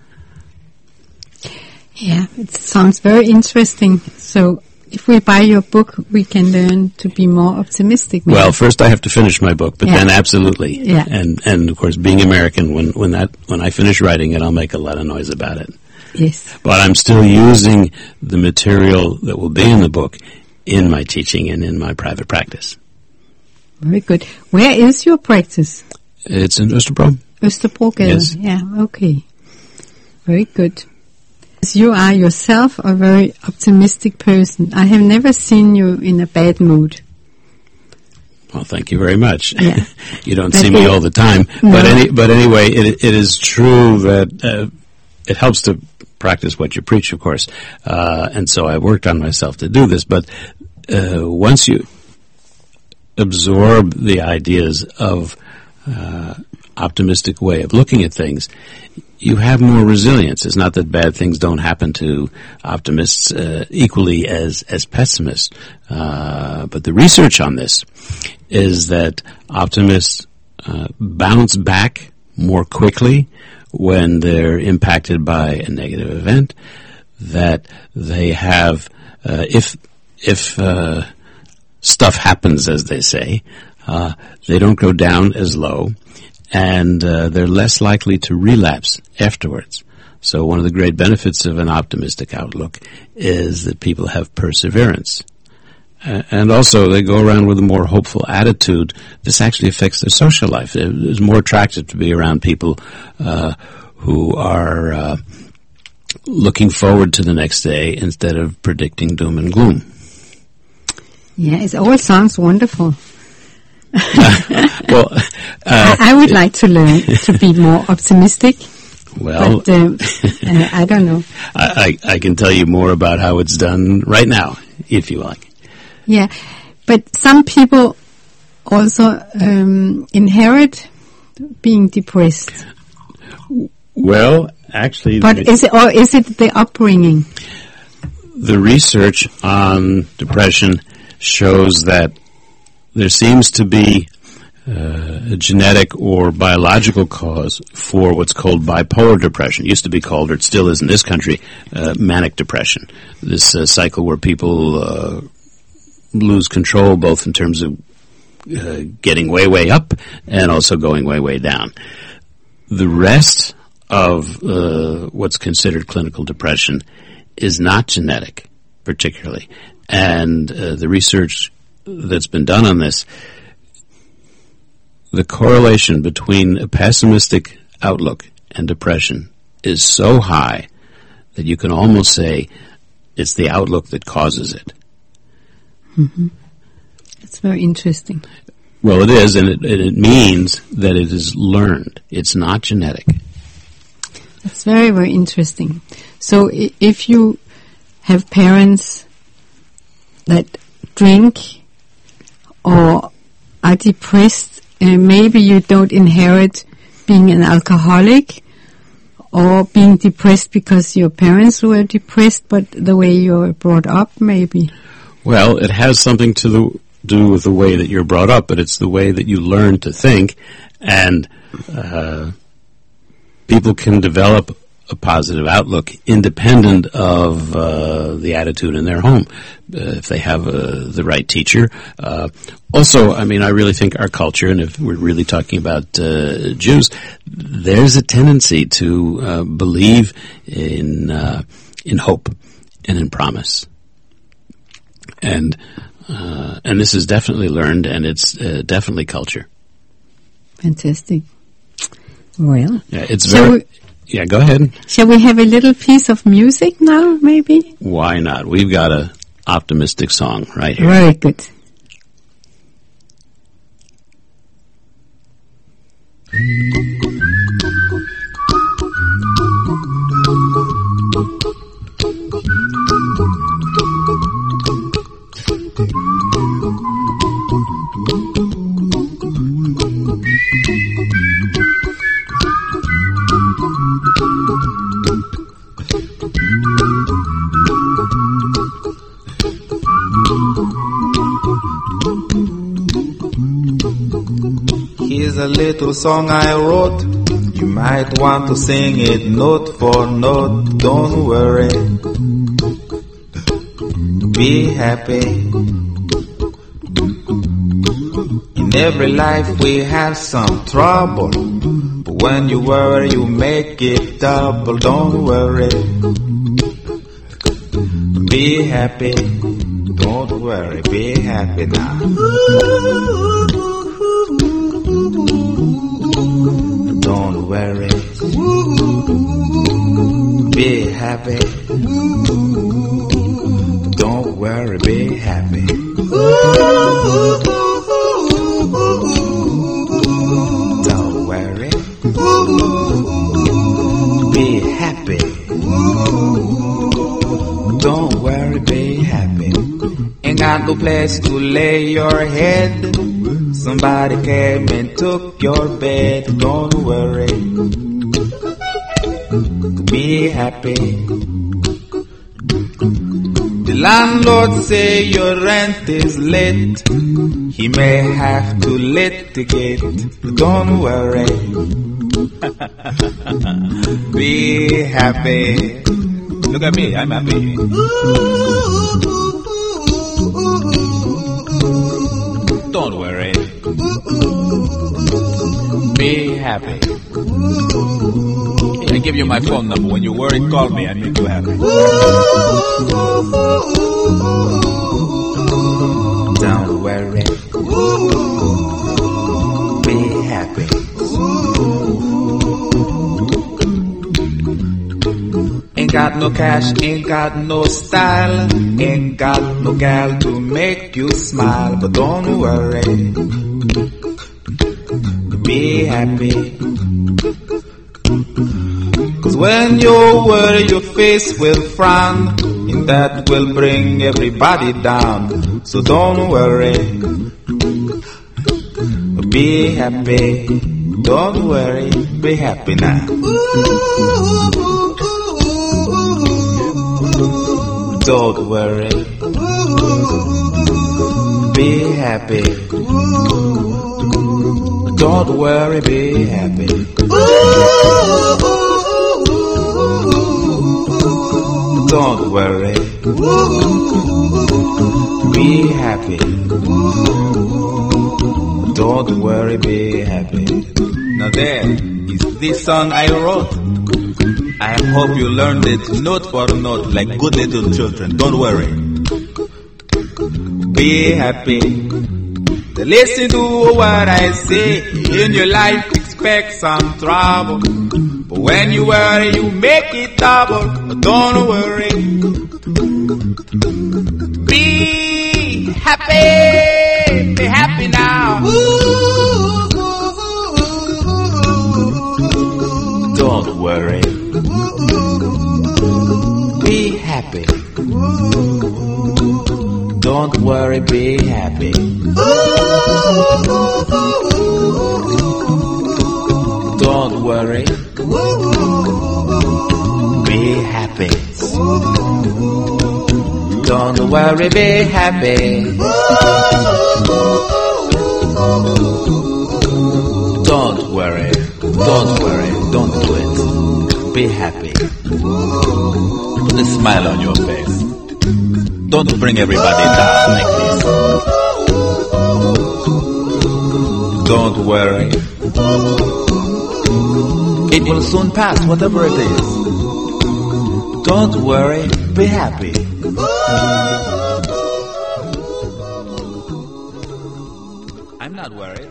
Yeah, it sounds very interesting. So if we buy your book, we can learn to be more optimistic. Maybe. Well, first I have to finish my book, but then absolutely. Yeah. And of course, being American, when I finish writing it, I'll make a lot of noise about it. Yes. But I'm still using the material that will be in the book in my teaching and in my private practice. Very good. Where is your practice? It's in Østerbro. Østerbrogade. Yes. Yeah, okay. Very good. You are yourself a very optimistic person. I have never seen you in a bad mood. Well, thank you very much. Yeah. You don't see me all the time. No. But anyway, it is true that it helps to practice what you preach, of course. And so I worked on myself to do this. But once you absorb the ideas of optimistic way of looking at things, you have more resilience. It's not that bad things don't happen to optimists equally as pessimists. But the research on this is that optimists bounce back more quickly when they're impacted by a negative event, that they have, if stuff happens, as they say, they don't go down as low, and they're less likely to relapse afterwards. So one of the great benefits of an optimistic outlook is that people have perseverance. And also, they go around with a more hopeful attitude. This actually affects their social life. It's more attractive to be around people who are looking forward to the next day instead of predicting doom and gloom. Yeah, it all sounds wonderful. Well, I would like to learn to be more optimistic. Well, but, I don't know. I can tell you more about how it's done right now, if you like. Yeah, but some people also inherit being depressed. Well, actually, but is it the upbringing? The research on depression shows that there seems to be genetic or biological cause for what's called bipolar depression. It used to be called, or it still is in this country, manic depression. This cycle where people lose control both in terms of getting way, way up and also going way, way down. The rest of what's considered clinical depression is not genetic, particularly. And the research that's been done on this, the correlation between a pessimistic outlook and depression is so high that you can almost say it's the outlook that causes it. Mm-hmm. It's very interesting. Well, it is, and it means that it is learned. It's not genetic. It's very, very interesting. So if you have parents that drink or are depressed, maybe you don't inherit being an alcoholic or being depressed because your parents were depressed, but the way you were brought up, maybe. Well, it has something to do with the way that you're brought up, but it's the way that you learn to think, and people can develop a positive outlook independent of the attitude in their home if they have the right teacher. Also, I mean, I really think our culture, and if we're really talking about Jews, there's a tendency to believe in hope and in promise, and this is definitely learned, and it's definitely culture. Fantastic. Well, yeah, it's very. Yeah, go ahead. Shall we have a little piece of music now, maybe? Why not? We've got an optimistic song right here. Very good. Here's a little song I wrote. You might want to sing it note for note. Don't worry, be happy. In every life we have some trouble, but when you worry you make it double. Don't worry, be happy. Don't worry, be happy now. Don't worry, be happy. Don't worry, be happy. Don't worry, be happy. Don't worry, be happy. Ain't got no place to lay your head. Somebody came and took your bed. Don't worry, be happy. The landlord say your rent is late. He may have to litigate. Don't worry, be happy. Look at me, I'm happy. Don't worry, be happy. I give you my phone number. When you worry, call me. I make you happy. Don't worry, be happy. Ain't got no cash, ain't got no style, ain't got no gal to make you smile. But don't worry, be happy. 'Cause when you worry your face will frown, and that will bring everybody down. So don't worry, be happy. Don't worry, be happy now. Don't worry, be happy. Don't worry, be happy. Don't worry. Be happy. Don't worry, be happy. Now there is this song I wrote. I hope you learned it note for note like good little children. Don't worry. Be happy. Listen to what I say. In your life expect some trouble, but when you worry you make it double. Don't worry. Be happy. Be happy now. Don't worry. Be happy. Don't worry, be happy. Don't worry. Be happy. Don't worry, be happy. Don't worry. Don't worry. Don't do it. Be happy. Put a smile on your face. Don't bring everybody down like this. Don't worry. It will soon pass, whatever it is. Don't worry, be happy. I'm not worried.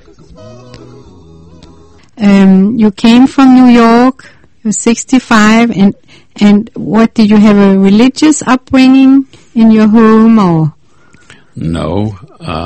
You came from New York, you're 65, and what, did you have a religious upbringing in your home, or? No.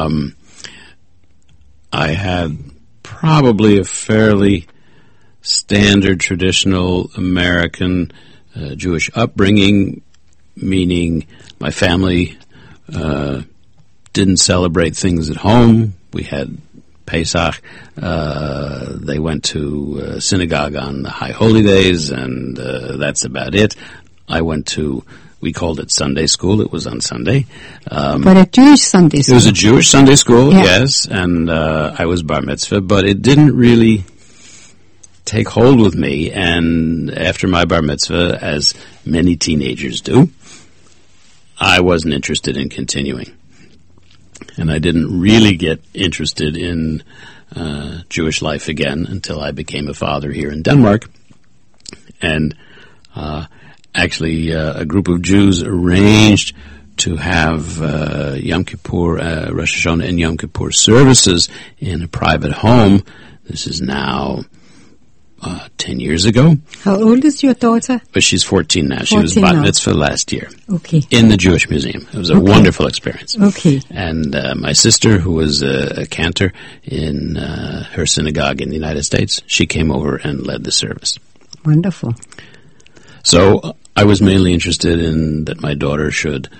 I had probably a fairly standard, traditional American Jewish upbringing, meaning my family didn't celebrate things at home. We had Pesach. They went to synagogue on the High Holy Days, and that's about it. I went to, we called it Sunday school. It was on Sunday. But a Jewish Sunday school. It was a Jewish Sunday school, yeah. Yes, and I was bar mitzvah, but it didn't really take hold with me. And after my bar mitzvah, as many teenagers do, I wasn't interested in continuing. And I didn't really get interested in Jewish life again until I became a father here in Denmark. And actually, a group of Jews arranged to have Yom Kippur, Rosh Hashanah and Yom Kippur services in a private home. This is now 10 years ago. How old is your daughter? But she's 14 now. She was bat mitzvah last year. Okay. In the Jewish Museum. It was a wonderful experience. Okay. And my sister, who was a cantor in her synagogue in the United States, she came over and led the service. Wonderful. So I was mainly interested in that my daughter should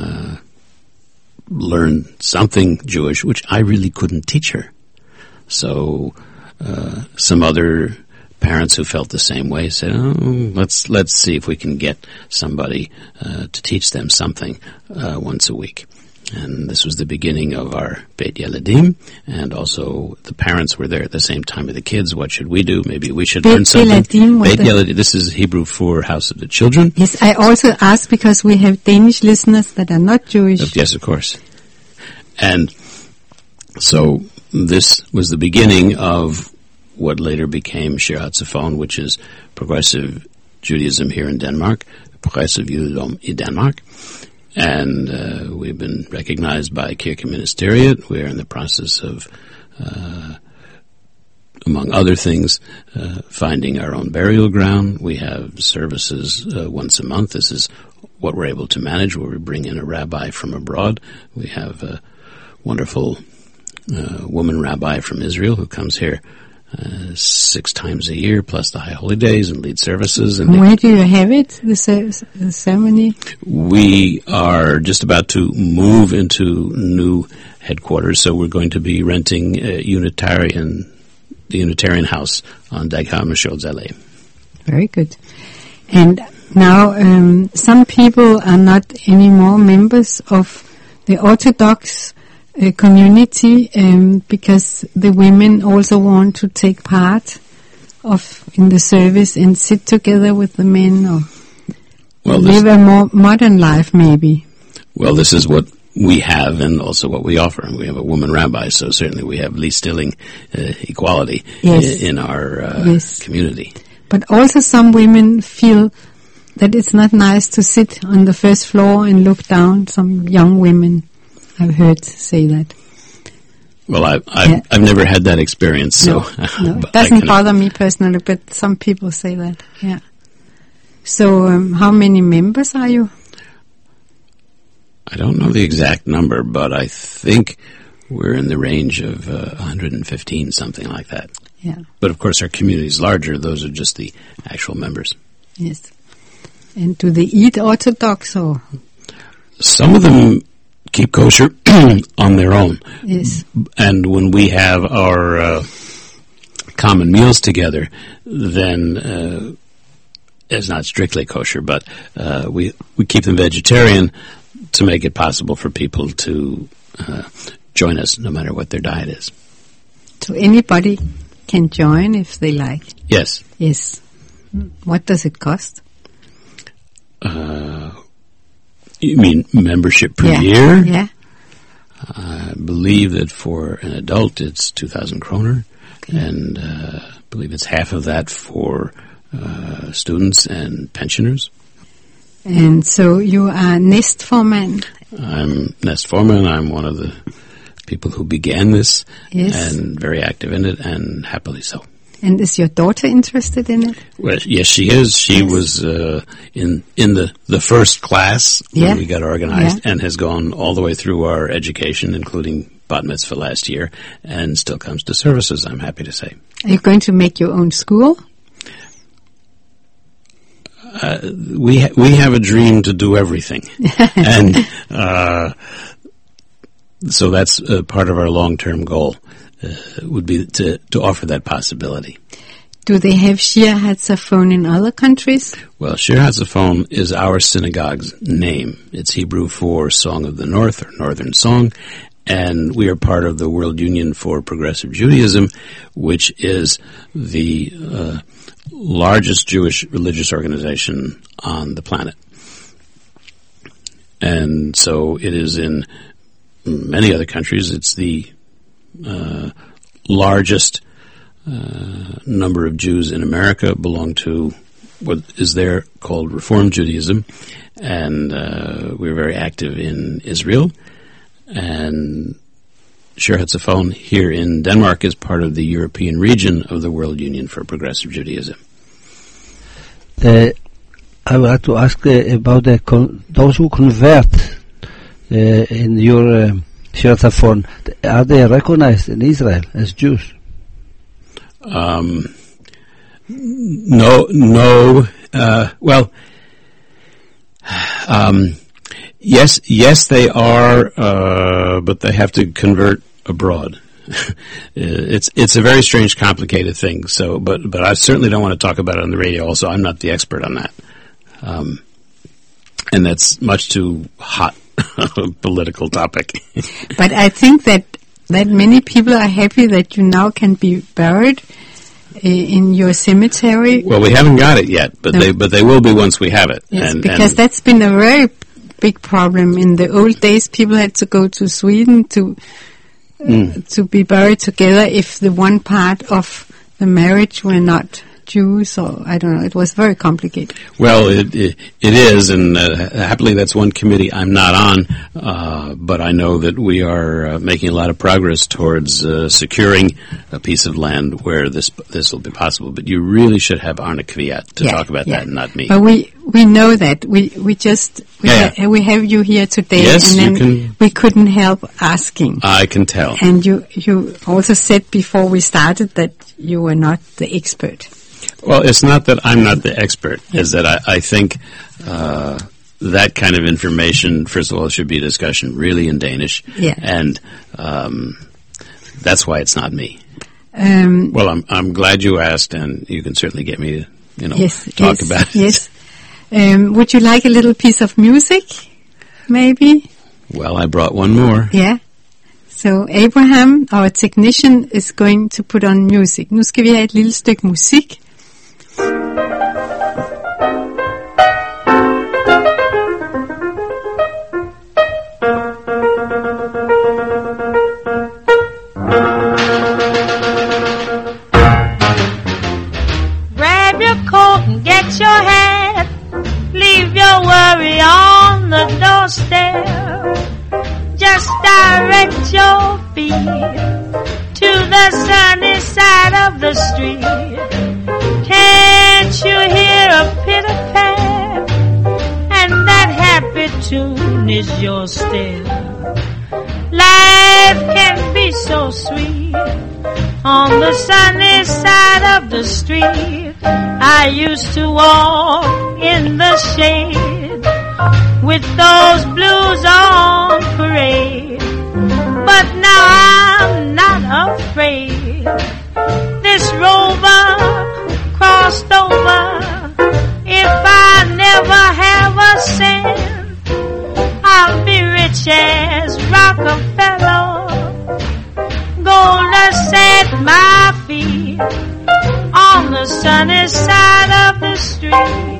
learn something Jewish, which I really couldn't teach her. So some other parents who felt the same way said, let's see if we can get somebody to teach them something once a week. And this was the beginning of our Beit Yeladim, and also the parents were there at the same time with the kids. What should we do? Maybe we should learn something. Beit Yeladim, this is Hebrew for House of the Children. Yes, I also asked because we have Danish listeners that are not Jewish. Yes, of course. And so this was the beginning of what later became Shir HaTzafon, which is Progressive Judaism here in Denmark, Progressive Judendom in Denmark. And we've been recognized by Kirkeministeriet. We're in the process of, among other things, finding our own burial ground. We have services once a month. This is what we're able to manage, where we bring in a rabbi from abroad. We have a wonderful woman rabbi from Israel who comes here 6 times a year, plus the High Holy Days, and lead services. And where do you have it, the ceremony? We are just about to move into new headquarters, so we're going to be renting the Unitarian House on Dagham Zaleh. Very good. And now some people are not anymore members of the Orthodox community because the women also want to take part in the service and sit together with the men or live a more modern life maybe. Well, this is what we have and also what we offer. We have a woman rabbi, so certainly we have Lee Stilling equality in our community. But also some women feel that it's not nice to sit on the first floor and look down. Some young women I've heard say that. Well, I've never had that experience, so no, it doesn't bother me personally, but some people say that. Yeah. So, how many members are you? I don't know the exact number, but I think we're in the range of 115, something like that. Yeah. But of course, our community is larger. Those are just the actual members. Yes. And do they eat Orthodox or? Some of them keep kosher on their own. Yes. And when we have our common meals together, then it's not strictly kosher, but we keep them vegetarian to make it possible for people to join us no matter what their diet is. So anybody can join if they like? Yes. Yes. What does it cost? You mean membership per year? Yeah. I believe that for an adult it's 2,000 kroner, and I believe it's half of that for students and pensioners. And so you are Næstformand? I'm Næstformand. I'm one of the people who began this and very active in it, and happily so. And is your daughter interested in it? Well, yes, she is. She was in the first class when we got organized and has gone all the way through our education, including bat mitzvah last year, and still comes to services, I'm happy to say. Are you going to make your own school? We have a dream to do everything, and so that's part of our long-term goal. Would be to offer that possibility. Do they have Shir Hatzaphon in other countries? Well, Shir Hatzaphon is our synagogue's name. It's Hebrew for Song of the North, or Northern Song, and we are part of the World Union for Progressive Judaism, which is the largest Jewish religious organization on the planet. And so it is in many other countries. It's the largest number of Jews in America belong to what is there called Reform Judaism, and we're very active in Israel. And Shir Hatzaphon here in Denmark is part of the European region of the World Union for Progressive Judaism. I would like to ask about those who convert in your Shir Hatzaphon. Are they recognized in Israel as Jews? No. Well, yes, they are, but they have to convert abroad. It's a very strange, complicated thing. So, but I certainly don't want to talk about it on the radio. Also, I'm not the expert on that, and that's much too hot a political topic. But I think that many people are happy that you now can be buried in your cemetery. Well, we haven't got it yet, but they will be once we have it. Yes, because that's been a very big problem. In the old days, people had to go to Sweden to be buried together if the one part of the marriage were not Jews, or I don't know. It was very complicated. Well, it is, and happily that's one committee I'm not on, but I know that we are making a lot of progress towards securing a piece of land where this will be possible. But you really should have Arne Kviat to talk about that, and not me. But we know that. We have you here today, yes, and then we couldn't help asking. I can tell. And you also said before we started that you were not the expert. Well, it's not that I'm not the expert. It's that I think that kind of information, first of all, should be a discussion really in Danish. Yeah. And that's why it's not me. Well, I'm glad you asked, and you can certainly get me to talk about it. Yes. Would you like a little piece of music, maybe? Well, I brought one more. Yeah. So Abraham, our technician, is going to put on music. Nu skal vi have et lille stykke musik. Grab your coat and get your hat. Leave your worry on the doorstep. Just direct your feet to the sunny side of the street. Can't you hear a pitter-pat? And that happy tune is your step. Life can be so sweet on the sunny side of the street. I used to walk in the shade with those blues on parade, but now I'm not afraid. This rover crossed over. If I never have a cent, I'll be rich as Rockefeller. Gonna set my feet on the sunny side of the street.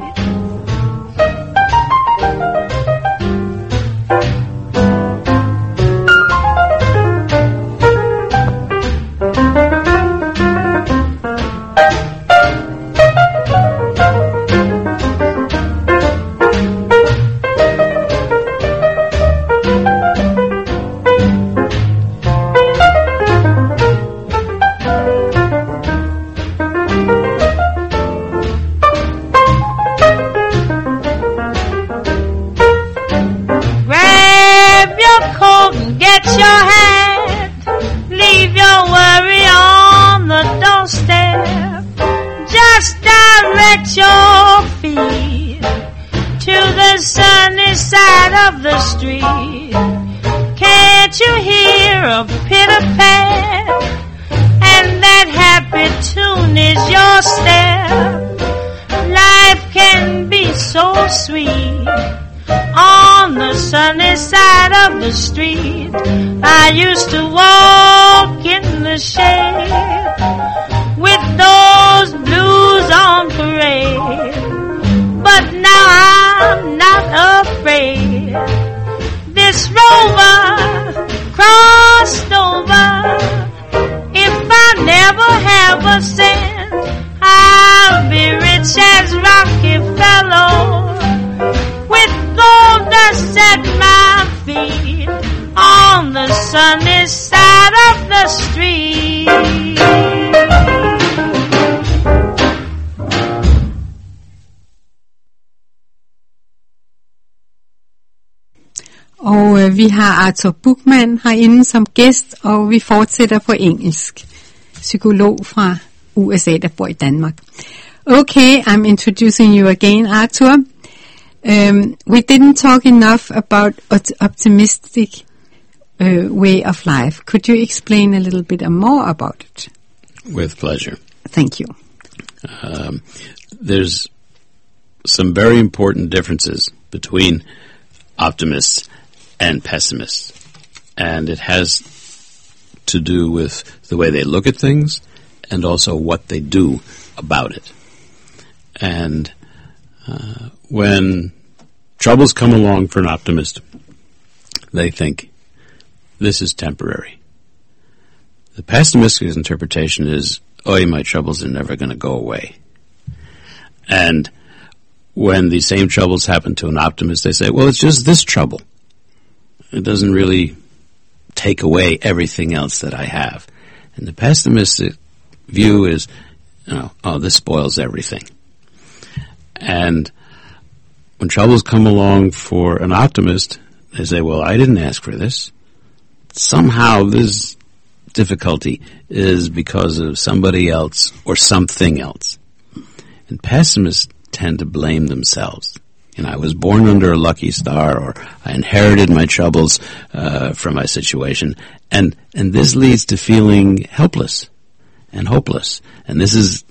Your feet to the sunny side of the street. Can't you hear a pitter-pat? And that happy tune is your step. Life can be so sweet on the sunny side of the street. I used to walk in the shade with those blues on parade, but now I'm not afraid. This rover crossed over. If I never have a cent, I'll be rich as Rockefeller. With gold dust at my feet on the sunny side of the street. Og vi har Arthur Buchmann herinde som gæst, og vi fortsætter på engelsk. Psykolog fra USA, der bor i Danmark. Okay, I'm introducing you again, Arthur. We didn't talk enough about optimistic way of life. Could you explain a little bit more about it? With pleasure. Thank you. There's some very important differences between optimists and pessimists, and it has to do with the way they look at things and also what they do about it. And when troubles come along for an optimist, they think this is temporary. The pessimistic interpretation is, oh, my troubles are never going to go away. And when the same troubles happen to an optimist, they say, well, it's just this trouble. It doesn't really take away everything else that I have. And the pessimistic view is, oh, this spoils everything. And when troubles come along for an optimist, they say, well, I didn't ask for this. Somehow this difficulty is because of somebody else or something else. And pessimists tend to blame themselves. I was born under a lucky star, or I inherited my troubles from my situation, and this leads to feeling helpless and hopeless. And this is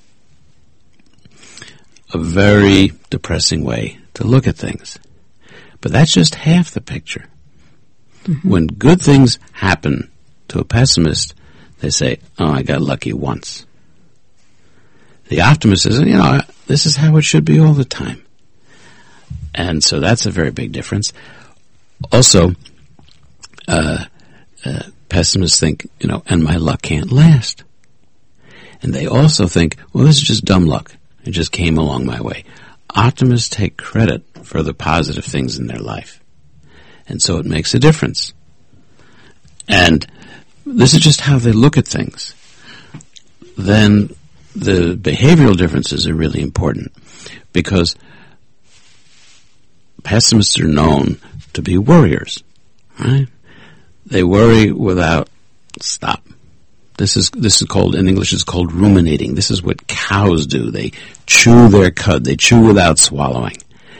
a very depressing way to look at things. But that's just half the picture. Mm-hmm. When good things happen To a pessimist, they say, oh, I got lucky once. The optimist says, this is how it should be all the time. And so that's a very big difference. Also, pessimists think, and my luck can't last. And they also think, well, this is just dumb luck. It just came along my way. Optimists take credit for the positive things in their life. And so it makes a difference. And this is just how they look at things. Then the behavioral differences are really important, because pessimists are known to be worriers, right? They worry without stop. This is called, in English, it's called ruminating. This is what cows do. They chew their cud. They chew without swallowing.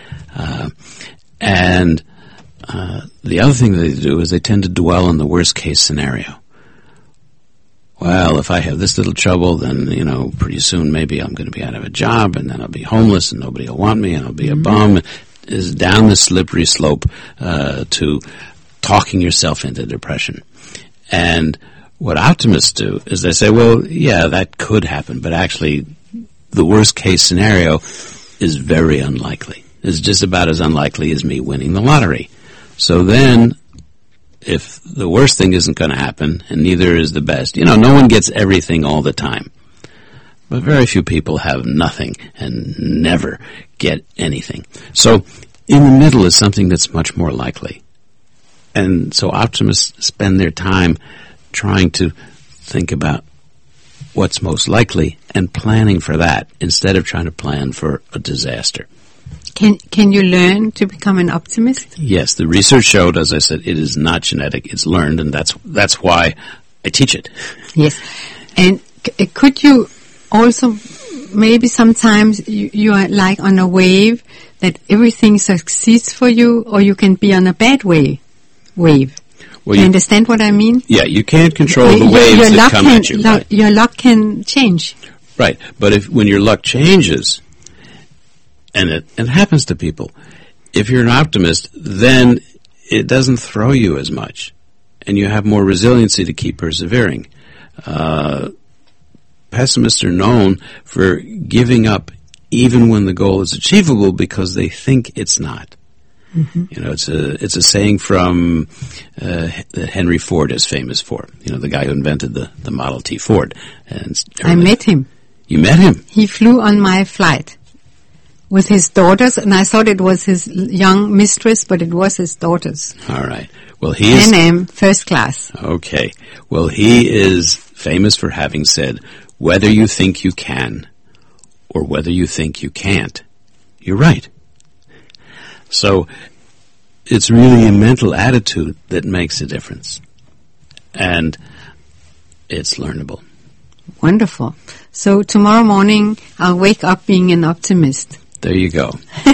And the other thing they do is they tend to dwell on the worst case scenario. Well, if I have this little trouble, then, pretty soon maybe I'm going to be out of a job, and then I'll be homeless, and nobody will want me, and I'll be a bum. Is down the slippery slope to talking yourself into depression. And what optimists do is they say, well, yeah, that could happen, but actually the worst case scenario is very unlikely. It's just about as unlikely as me winning the lottery. So then, if the worst thing isn't going to happen, and neither is the best, no one gets everything all the time. But very few people have nothing and never get anything. So in the middle is something that's much more likely. And so optimists spend their time trying to think about what's most likely and planning for that instead of trying to plan for a disaster. Can you learn to become an optimist? Yes, the research showed, as I said, it is not genetic, it's learned, and that's why I teach it. Yes. And could you also, maybe sometimes you are like on a wave that everything succeeds for you, or you can be on a bad wave. Well, you understand what I mean? Yeah, you can't control the waves that come at you. Right? Your luck can change. Right, but when your luck changes, and it happens to people, if you're an optimist, then it doesn't throw you as much, and you have more resiliency to keep persevering. Pessimists are known for giving up even when the goal is achievable because they think it's not. Mm-hmm. It's a saying from that Henry Ford is famous for. The guy who invented the Model T Ford. And I met him. You met him? He flew on my flight with his daughters, and I thought it was his young mistress, but it was his daughters. All right. Well, he is NM first class. Okay. Well, he is famous for having said, whether you think you can or whether you think you can't, you're right. So it's really a mental attitude that makes a difference. And it's learnable. Wonderful. So tomorrow morning, I'll wake up being an optimist. There you go.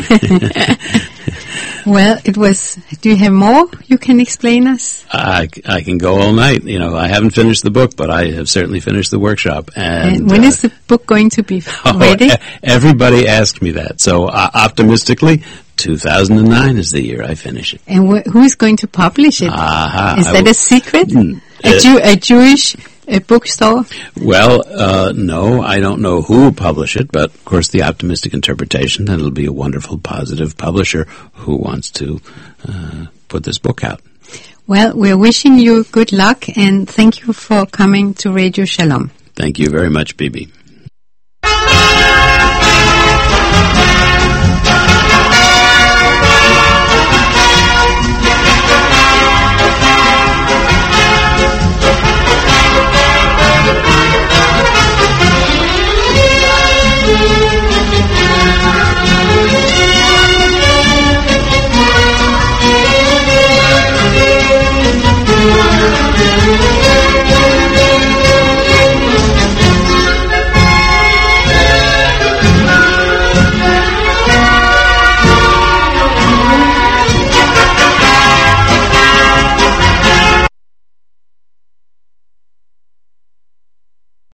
Well, do you have more you can explain us? I can go all night. I haven't finished the book, but I have certainly finished the workshop. And when is the book going to be ready? Everybody asked me that. So optimistically, 2009 is the year I finish it. And who is going to publish it? Is that a secret? A Jewish bookstore? Well, no, I don't know who will publish it, but of course the optimistic interpretation that it'll be a wonderful, positive publisher who wants to put this book out. Well, we're wishing you good luck, and thank you for coming to Radio Shalom. Thank you very much, Bibi.